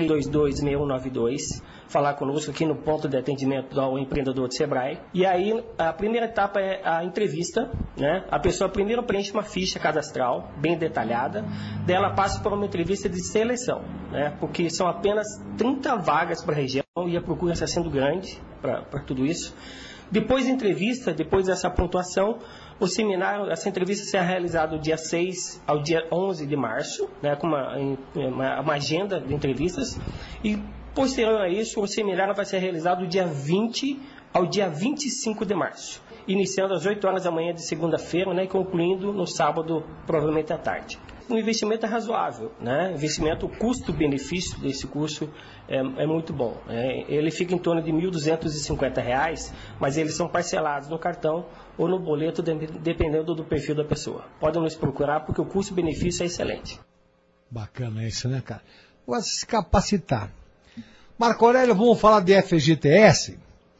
5322-6192, falar conosco aqui no ponto de atendimento ao empreendedor de Sebrae. E aí, a primeira etapa é a entrevista, né? A pessoa primeiro preenche uma ficha cadastral bem detalhada, dela passa por uma entrevista de seleção, né? Porque são apenas 30 vagas para a região e a procura está sendo grande para tudo isso. Depois da entrevista, depois dessa pontuação, o seminário, essa entrevista será realizada do dia 6 ao dia 11 de março, né, com uma agenda de entrevistas. E, posterior a isso, o seminário vai ser realizado do dia 20 ao dia 25 de março, iniciando às 8 horas da manhã de segunda-feira, né, e concluindo no sábado, provavelmente à tarde. O investimento é razoável, né? O custo-benefício desse curso é muito bom. Ele fica em torno de R$ 1.250, mas eles são parcelados no cartão ou no boleto, dependendo do perfil da pessoa. Podem nos procurar, porque o custo-benefício é excelente. Bacana isso, né, cara? Vou se capacitar. Marco Aurélio, vamos falar de FGTS.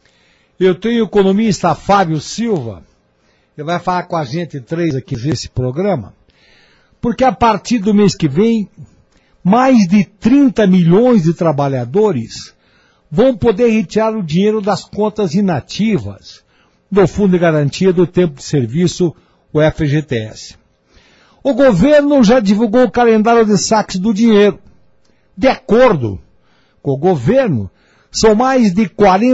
Eu tenho o economista Fábio Silva, ele vai falar com a gente 3 aqui nesse programa. Porque a partir do mês que vem, mais de 30 milhões de trabalhadores vão poder retirar o dinheiro das contas inativas do Fundo de Garantia do Tempo de Serviço, o FGTS. O governo já divulgou o calendário de saques do dinheiro. De acordo com o governo, são mais de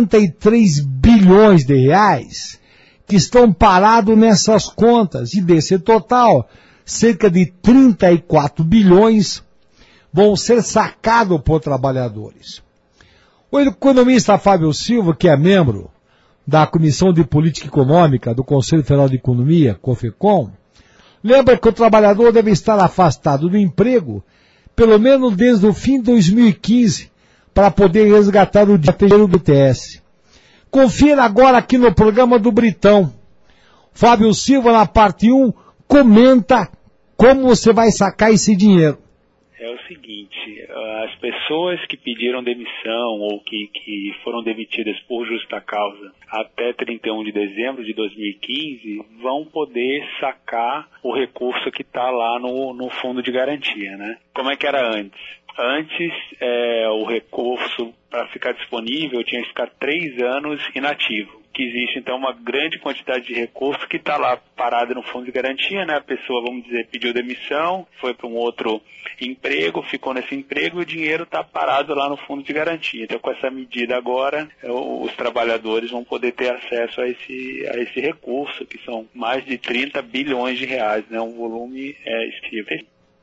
43 bilhões de reais que estão parados nessas contas, e desse total, cerca de 34 bilhões vão ser sacados por trabalhadores. O economista Fábio Silva, que é membro da Comissão de Política Econômica do Conselho Federal de Economia, COFECOM, lembra que o trabalhador deve estar afastado do emprego pelo menos desde o fim de 2015 para poder resgatar o dinheiro do FGTS. Confira agora aqui no programa do Britão. Fábio Silva, na parte 1, comenta como você vai sacar esse dinheiro. É o seguinte, as pessoas que pediram demissão ou que foram demitidas por justa causa até 31 de dezembro de 2015 vão poder sacar o recurso que está lá no fundo de garantia, né? Como é que era antes? Antes, o recurso, para ficar disponível, tinha que ficar 3 anos inativo. Que existe, então, uma grande quantidade de recurso que está lá parado no fundo de garantia, né? A pessoa, vamos dizer, pediu demissão, foi para um outro emprego, ficou nesse emprego e o dinheiro está parado lá no fundo de garantia. Então, com essa medida agora, os trabalhadores vão poder ter acesso a esse recurso, que são mais de 30 bilhões de reais, né? Um volume estível.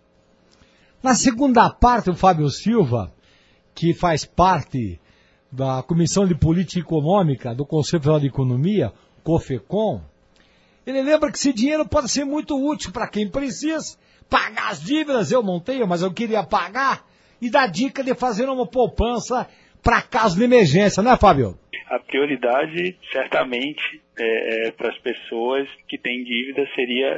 Na segunda parte, o Fábio Silva, que faz parte da Comissão de Política Econômica do Conselho Federal de Economia, COFECOM, ele lembra que esse dinheiro pode ser muito útil para quem precisa pagar as dívidas. Eu não tenho, mas eu queria pagar, e dá dica de fazer uma poupança para caso de emergência, né, Fábio? A prioridade, certamente, para as pessoas que têm dívida seria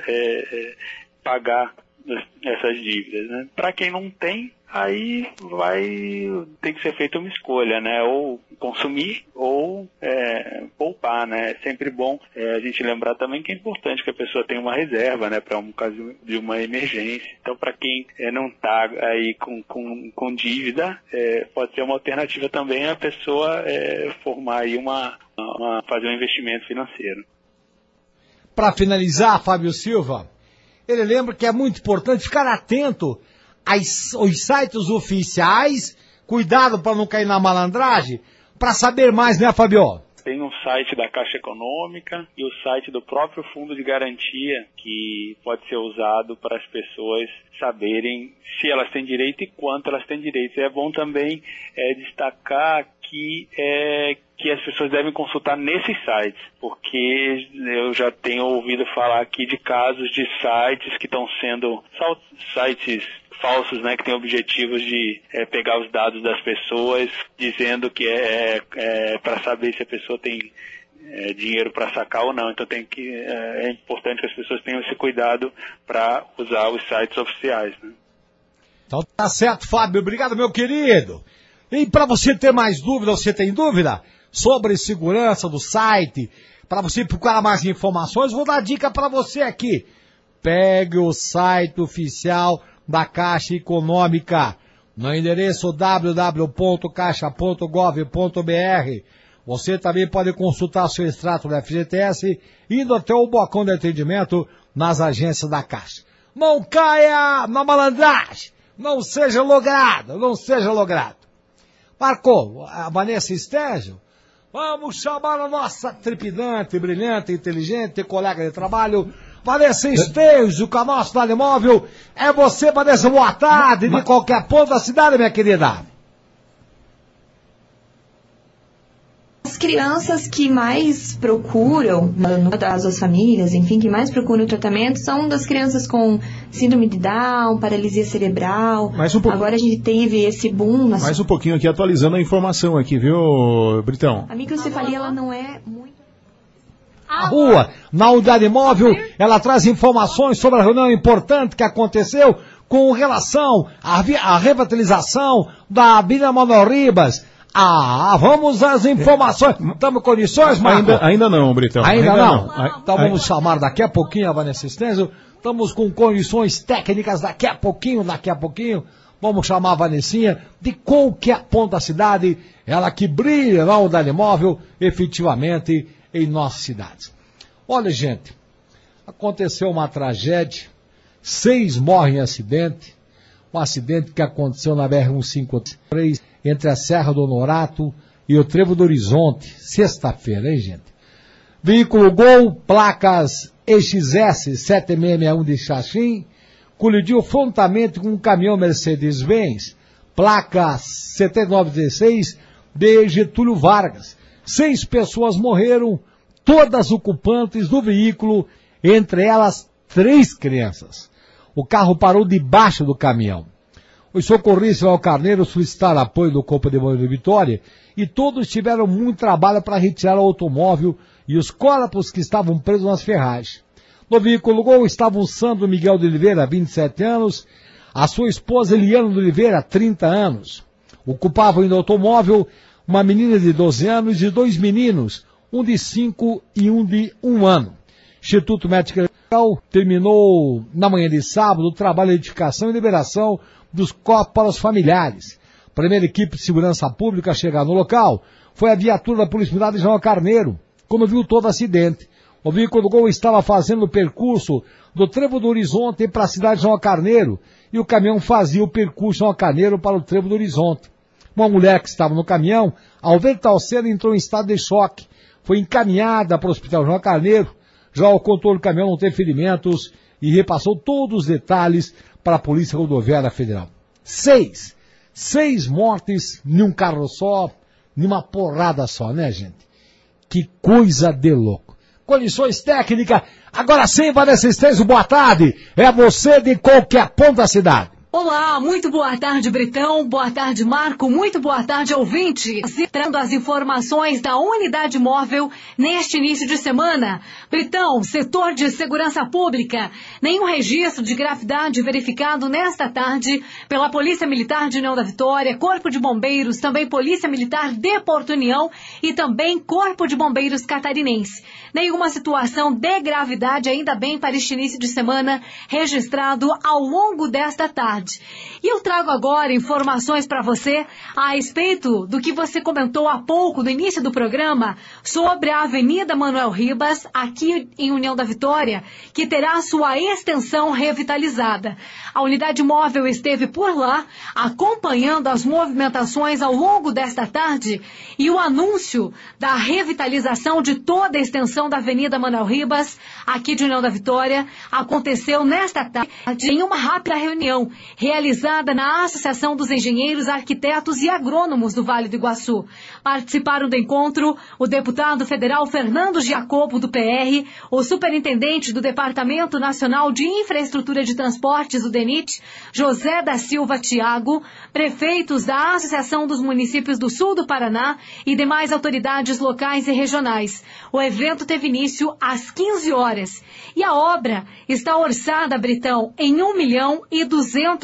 pagar essas dívidas, né? Para quem não tem, aí tem que ser feita uma escolha, né? Ou consumir ou poupar, né? É sempre bom a gente lembrar também que é importante que a pessoa tenha uma reserva, né? Para um caso de uma emergência. Então, para quem não está aí com dívida, pode ser uma alternativa também a pessoa formar aí fazer um investimento financeiro. Para finalizar, Fábio Silva, ele lembra que é muito importante ficar atento aos sites oficiais, cuidado para não cair na malandragem, para saber mais, né, Fabio? Tem um site da Caixa Econômica e o site do próprio Fundo de Garantia, que pode ser usado para as pessoas saberem se elas têm direito e quanto elas têm direito. É bom também destacar que as pessoas devem consultar nesses sites, porque eu já tenho ouvido falar aqui de casos de sites que estão sendo sites falsos, né, que têm objetivos de pegar os dados das pessoas, dizendo que é para saber se a pessoa tem dinheiro para sacar ou não. Então é importante que as pessoas tenham esse cuidado para usar os sites oficiais, né? Então tá certo, Fábio. Obrigado, meu querido. E para você ter mais dúvida, você tem dúvida? sobre segurança do site, para você procurar mais informações, vou dar dica para você aqui. Pegue o site oficial da Caixa Econômica, no endereço www.caixa.gov.br. Você também pode consultar seu extrato do FGTS, indo até o balcão de atendimento nas agências da Caixa. Não caia na malandragem, não seja logrado, não seja logrado. Marcou, a Vanessa Estégio, vamos chamar a nossa trepidante, brilhante, inteligente colega de trabalho, Vanessa Estégio, com a nossa cidade móvel. É você, Vanessa, boa tarde, de qualquer ponto da cidade, minha querida. As crianças que mais procuram, as famílias, enfim, que mais procuram o tratamento são das crianças com síndrome de Down, paralisia cerebral. Agora a gente teve esse boom. Mais um pouquinho aqui, atualizando a informação aqui, viu, Britão? A microcefalia, ela não é muito... A rua, na unidade móvel, ela traz informações sobre a reunião importante que aconteceu com relação à revitalização da Avenida Manuel Ribas. Vamos às informações. Estamos com condições, Marco? Ainda não, Britão. Ainda não. Então vamos chamar daqui a pouquinho a Vanessa Estésio. Estamos com condições técnicas daqui a pouquinho. Vamos chamar a Vanessinha de qualquer ponto da cidade. Ela que brilha na unidade móvel, efetivamente, em nossas cidades. Olha, gente, aconteceu uma tragédia. 6 morrem em acidente. Um acidente que aconteceu na BR-153, entre a Serra do Honorato e o Trevo do Horizonte, sexta-feira, hein, gente? Veículo Gol, placas EXS7661 de Xaxim, colidiu frontalmente com um caminhão Mercedes-Benz, placa 7916 de Getúlio Vargas. 6 pessoas morreram, todas ocupantes do veículo, entre elas 3 crianças. O carro parou debaixo do caminhão. Os socorristas ao Carneiro solicitaram apoio do Corpo de Bombeiros de Vitória e todos tiveram muito trabalho para retirar o automóvel e os corpos que estavam presos nas ferragens. No veículo Gol estava o Sandro Miguel de Oliveira, 27 anos, a sua esposa Eliana de Oliveira, 30 anos. Ocupavam ainda o automóvel uma menina de 12 anos e 2 meninos, um de 5 e um de 1 ano. Instituto Médico Legal terminou na manhã de sábado o trabalho de identificação e liberação dos corpos para os familiares. A primeira equipe de segurança pública a chegar no local foi a viatura da Polícia Militar de João Carneiro, quando viu todo o acidente. O veículo Gol estava fazendo o percurso do Trevo do Horizonte para a cidade de João Carneiro e o caminhão fazia o percurso de João Carneiro para o Trevo do Horizonte. Uma mulher que estava no caminhão, ao ver tal cena, entrou em estado de choque. Foi encaminhada para o Hospital João Carneiro. Já o condutor do caminhão não teve ferimentos e repassou todos os detalhes para a Polícia Rodoviária Federal. 6 mortes em um carro só, numa porrada só, né, gente? Que coisa de louco. Condições técnicas. Agora sim, Vanessa Estésio, boa tarde. É você de qualquer ponto da cidade. Olá, muito boa tarde, Britão, boa tarde, Marco, muito boa tarde, ouvinte. Citando as informações da unidade móvel neste início de semana. Britão, setor de segurança pública, nenhum registro de gravidade verificado nesta tarde pela Polícia Militar de União da Vitória, Corpo de Bombeiros, também Polícia Militar de Porto União e também Corpo de Bombeiros Catarinense. Nenhuma situação de gravidade, ainda bem, para este início de semana registrado ao longo desta tarde. E eu trago agora informações para você a respeito do que você comentou há pouco, no início do programa, sobre a Avenida Manuel Ribas, aqui em União da Vitória, que terá sua extensão revitalizada. A unidade móvel esteve por lá, acompanhando as movimentações ao longo desta tarde e o anúncio da revitalização de toda a extensão da Avenida Manuel Ribas, aqui de União da Vitória, aconteceu nesta tarde em uma rápida reunião realizada na Associação dos Engenheiros, Arquitetos e Agrônomos do Vale do Iguaçu. Participaram do encontro o deputado federal Fernando Giacobo, do PR, o superintendente do Departamento Nacional de Infraestrutura de Transportes, o DENIT, José da Silva Tiago, prefeitos da Associação dos Municípios do Sul do Paraná e demais autoridades locais e regionais. O evento teve início às 15 horas e a obra está orçada, Britão, em R$ 1.200.000.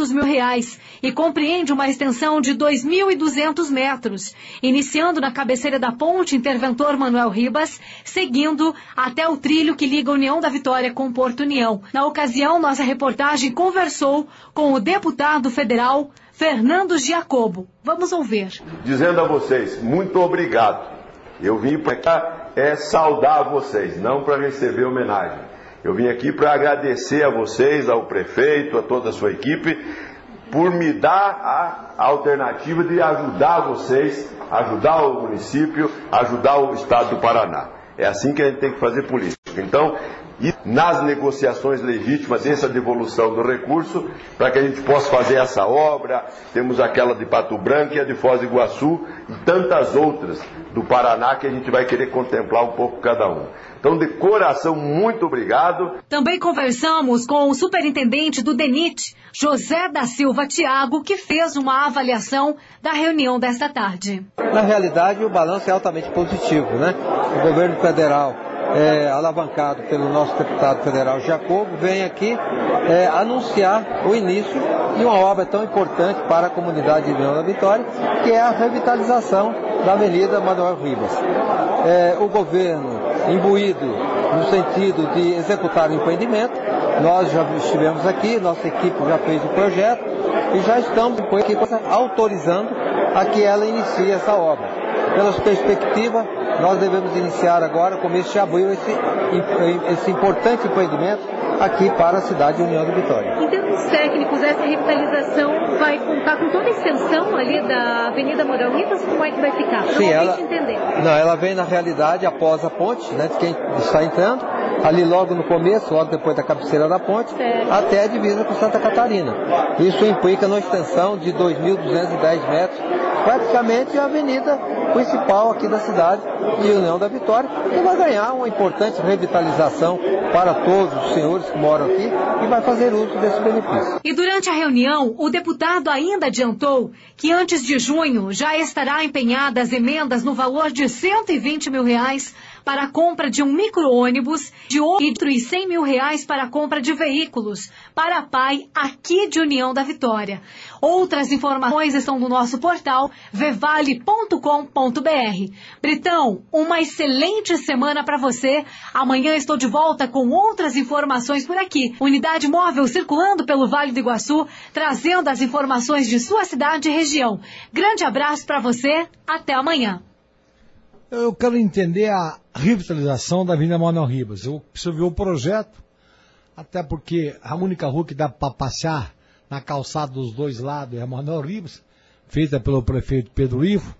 R$200 mil e compreende uma extensão de 2.200 metros, iniciando na cabeceira da ponte Interventor Manuel Ribas, seguindo até o trilho que liga a União da Vitória com Porto União. Na ocasião, nossa reportagem conversou com o deputado federal Fernando Giacobo. Vamos ouvir. Dizendo a vocês, muito obrigado. Eu vim para cá saudar vocês, não para receber homenagem. Eu vim aqui para agradecer a vocês, ao prefeito, a toda a sua equipe, por me dar a alternativa de ajudar vocês, ajudar o município, ajudar o estado do Paraná. É assim que a gente tem que fazer política. Então, e nas negociações legítimas, essa devolução do recurso, para que a gente possa fazer essa obra. Temos aquela de Pato Branco e a de Foz do Iguaçu e tantas outras do Paraná que a gente vai querer contemplar um pouco cada um. Então, de coração, muito obrigado. Também conversamos com o superintendente do DENIT, José da Silva Thiago, que fez uma avaliação da reunião desta tarde. Na realidade, o balanço é altamente positivo, né? O governo federal, alavancado pelo nosso deputado federal Giacobo, vem aqui anunciar o início de uma obra tão importante para a comunidade de União da Vitória, que é a revitalização da Avenida Manuel Ribas. O governo, imbuído no sentido de executar o empreendimento, nós já estivemos aqui, nossa equipe já fez o projeto e já estamos aqui autorizando a que ela inicie essa obra. Pelas perspectivas, nós devemos iniciar agora, começo de abril, esse importante empreendimento aqui para a cidade de União da Vitória. Em termos técnicos, essa revitalização vai contar com toda a extensão ali da Avenida Manuel Ribas? Como é que vai ficar? Sim, ela vem na realidade após a ponte, né, de quem está entrando, ali logo no começo, logo depois da cabeceira da ponte, até a divisa com Santa Catarina. Isso implica uma extensão de 2.210 metros, praticamente a avenida principal aqui da cidade de União da Vitória, que vai ganhar uma importante revitalização para todos os senhores que moram aqui e vai fazer uso desse benefício. E durante a reunião, o deputado ainda adiantou que antes de junho já estará empenhadas emendas no valor de R$120 mil para a compra de um micro-ônibus e R$100 mil para a compra de veículos para a PAI aqui de União da Vitória. Outras informações estão no nosso portal vevale.com.br. Britão, uma excelente semana para você. Amanhã estou de volta com outras informações por aqui. Unidade móvel circulando pelo Vale do Iguaçu, trazendo as informações de sua cidade e região. Grande abraço para você, até amanhã. Eu quero entender a revitalização da Avenida Manuel Ribas. Eu preciso ver o projeto, até porque a única rua que dá para passear na calçada dos dois lados é a Manuel Ribas, feita pelo prefeito Pedro Ivo,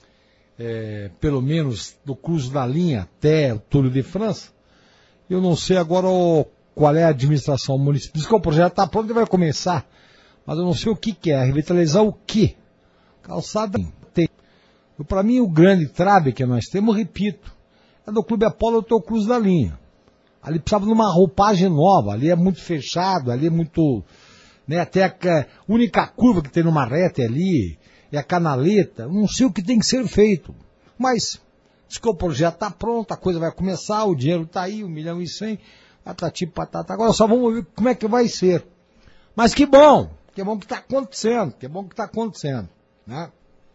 pelo menos do Cruz da Linha até o Túlio de França. Eu não sei agora qual é a administração municipal. Diz que o projeto está pronto e vai começar, mas eu não sei o que é. Revitalizar o quê? Calçada tem. Para mim, o grande trave que nós temos, repito, é do Clube Apolo até o Cruz da Linha. Ali precisava de uma roupagem nova, ali é muito fechado, ali é muito... Né, até a única curva que tem numa reta ali, é a canaleta, não sei o que tem que ser feito. Mas, diz que o projeto está pronto, a coisa vai começar, o dinheiro está aí, 1.100.000, patati patata. Agora só vamos ver como é que vai ser. Mas que bom que está acontecendo, né?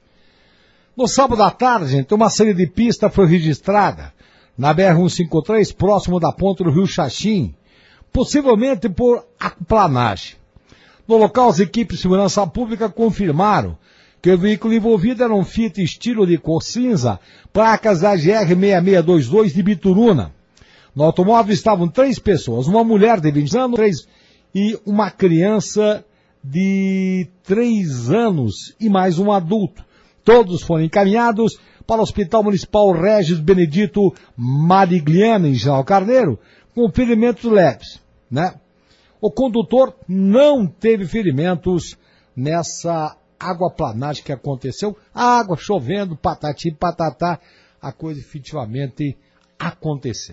No sábado à tarde, gente, uma série de pistas foi registrada na BR-153, próximo da ponte do Rio Xaxim, possivelmente por aquaplanagem. No local, as equipes de segurança pública confirmaram que o veículo envolvido era um Fiat estilo de cor cinza, placas da GR6622 de Bituruna. No automóvel estavam 3 pessoas, uma mulher de 20 anos e uma criança de 3 anos e mais um adulto. Todos foram encaminhados para o Hospital Municipal Regis Benedito Marigliano, em General Carneiro, com ferimentos leves, né? O condutor não teve ferimentos nessa aquaplanagem que aconteceu. A água chovendo, patati patatá, a coisa efetivamente aconteceu.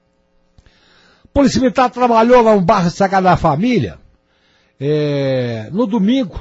Polícia Militar trabalhou lá no bairro Sagrada da Família. No domingo,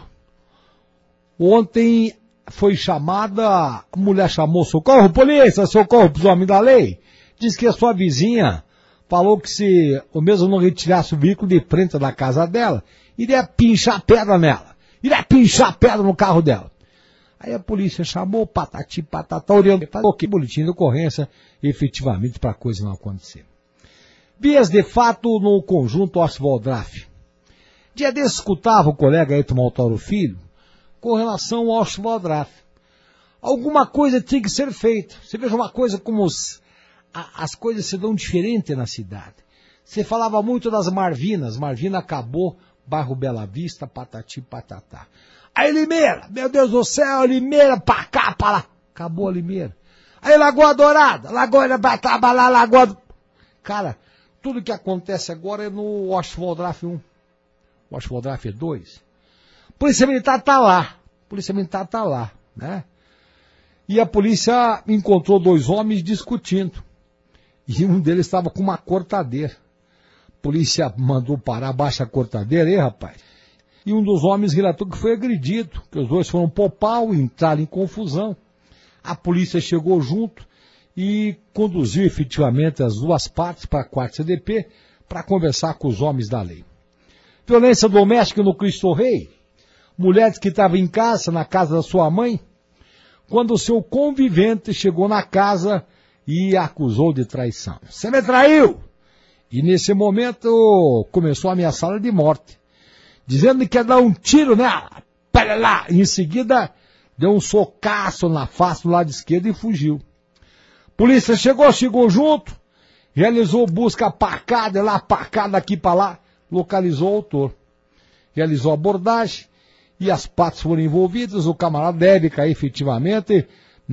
ontem foi chamada, a mulher chamou socorro, polícia, socorro para os homens da lei. Diz que a sua vizinha falou que se o mesmo não retirasse o veículo de frente da casa dela, iria pinchar pedra nela. Iria pinchar pedra no carro dela. Aí a polícia chamou, patati, patatá, orientou que boletim de ocorrência, efetivamente, para a coisa não acontecer. Vias de fato no conjunto Oswaldraff. Dia desse escutava o colega Ayrton Maltoro Filho com relação ao Oswaldraff. Alguma coisa tem que ser feita. Você veja uma coisa como as coisas se dão diferente na cidade. Você falava muito das Marvinas. Marvina acabou, bairro Bela Vista, patati, patatá. Aí Limeira, meu Deus do céu, Limeira, pra cá, pra lá. Acabou a Limeira. Aí Lagoa Dourada, Lagoa vai trabalhar, Lagoa... Cara, tudo que acontece agora é no Oswaldraff 1. O Oswaldraff 2. Polícia Militar tá lá. Polícia Militar tá lá, né? E a polícia encontrou 2 homens discutindo. E um deles estava com uma cortadeira. A polícia mandou parar, baixa a cortadeira, aí, rapaz. E um dos homens relatou que foi agredido, que os 2 foram pro pau, entraram em confusão. A polícia chegou junto e conduziu efetivamente as 2 partes para a 4ª CDP para conversar com os homens da lei. Violência doméstica no Cristo Rei. Mulher que estava em casa, na casa da sua mãe, quando o seu convivente chegou na casa e a acusou de traição. Você me traiu! E nesse momento começou a ameaçá-la de morte, dizendo que ia dar um tiro nela. Pera lá! Em seguida, deu um socaço na face do lado esquerdo e fugiu. Polícia chegou junto, realizou busca pacada, lá pacada, aqui para lá, localizou o autor. Realizou a abordagem e as partes foram envolvidas. O camarada deve cair efetivamente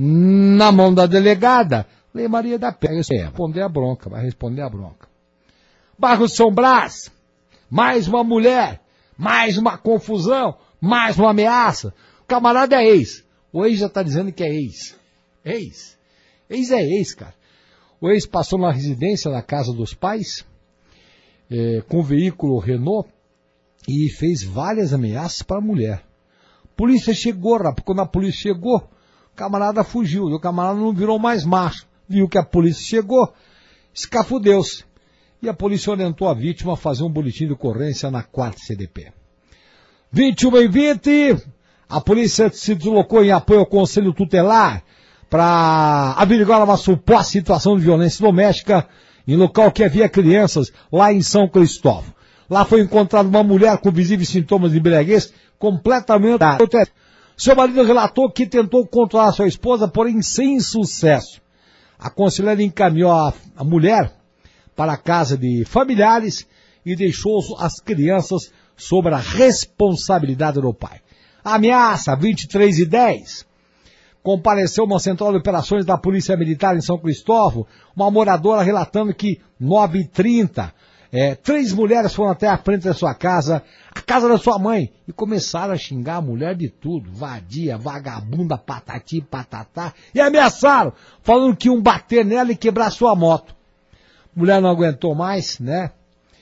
na mão da delegada. Lei Maria da Penha. Vai responder a bronca. Bairro São Brás, mais uma mulher, mais uma confusão, mais uma ameaça. O camarada é ex. O ex já está dizendo que é ex. Ex é ex, cara. O ex passou na residência, na casa dos pais, com um veículo Renault, e fez várias ameaças para a mulher. A polícia chegou, rapaz. Quando a polícia chegou, o camarada fugiu. E o camarada não virou mais macho. Viu que a polícia chegou, escafudeu-se. E a polícia orientou a vítima a fazer um boletim de ocorrência na 4ª CDP. 21h20, a polícia se deslocou em apoio ao Conselho Tutelar para averiguar uma suposta situação de violência doméstica em local que havia crianças lá em São Cristóvão. Lá foi encontrada uma mulher com visíveis sintomas de embriaguez, completamente... Seu marido relatou que tentou controlar sua esposa, porém sem sucesso. A conselheira encaminhou a mulher para a casa de familiares e deixou as crianças sob a responsabilidade do pai. Ameaça, 23h10. Compareceu uma central de operações da Polícia Militar em São Cristóvão, uma moradora relatando que 9h30, 3 mulheres foram até a frente da sua casa, a casa da sua mãe, e começaram a xingar a mulher de tudo, vadia, vagabunda, patati, patatá, e ameaçaram, falando que iam bater nela e quebrar sua moto. A mulher não aguentou mais, né?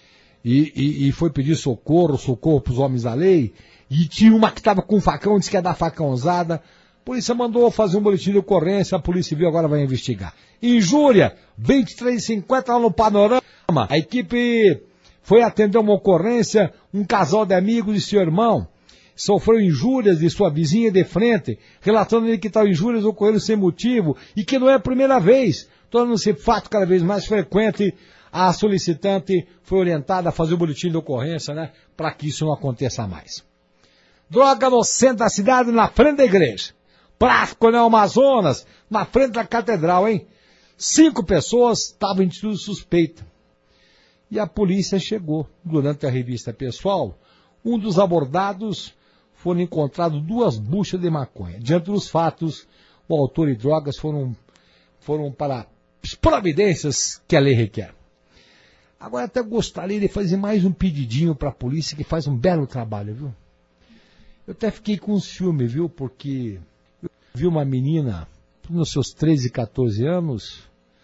E foi pedir socorro para os homens da lei, e tinha uma que estava com um facão, disse que ia dar facãozada. A polícia mandou fazer um boletim de ocorrência, a Polícia Civil agora vai investigar. Injúria, 23h50 lá no Panorama. A equipe foi atender uma ocorrência, um casal de amigos e seu irmão sofreu injúrias de sua vizinha de frente, relatando que tal injúrias ocorreram sem motivo e que não é a primeira vez, tornando-se fato cada vez mais frequente. A solicitante foi orientada a fazer o boletim de ocorrência, né, para que isso não aconteça mais. Droga no centro da cidade, na frente da igreja. Tráfico no Amazonas, na frente da catedral, hein? 5 pessoas estavam em atitude suspeita. E a polícia chegou. Durante a revista pessoal, um dos abordados foram encontrados 2 buchas de maconha. Diante dos fatos, o autor e drogas foram para as providências que a lei requer. Agora até gostaria de fazer mais um pedidinho para a polícia, que faz um belo trabalho, viu? Eu até fiquei com uns filmes, viu? Porque eu vi uma menina nos seus 13, 14 anos,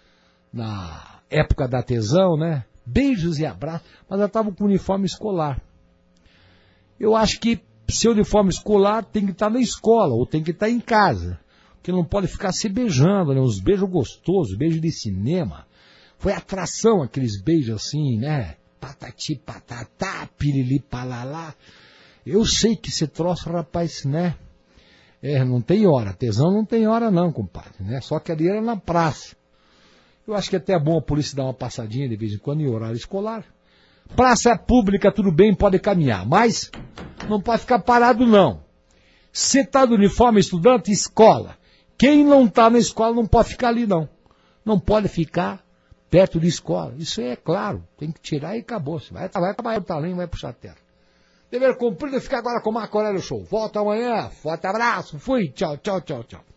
na época da tesão, né? Beijos e abraços, mas ela estava com uniforme escolar. Eu acho que seu uniforme escolar tem que estar na escola, ou tem que estar em casa, porque não pode ficar se beijando, né? Uns beijos gostosos, beijo de cinema. Foi atração, aqueles beijos assim, né? Patati, patatá, pirili, palalá. Eu sei que esse troço, rapaz, né? Não tem hora. Tesão não tem hora não, compadre, né? Só que ali era na praça. Eu acho que até é bom a polícia dar uma passadinha de vez em quando em horário escolar. Praça pública, tudo bem, pode caminhar, mas não pode ficar parado, não. Você tá do uniforme, estudante, escola. Quem não tá na escola não pode ficar ali, não. Não pode ficar perto de escola. Isso é claro, tem que tirar e acabou. Você vai trabalhar o talento, vai puxar a terra. Dever cumprido, fica agora com o Marco Aurélio Show. Volta amanhã, forte abraço, fui, tchau, tchau, tchau, tchau.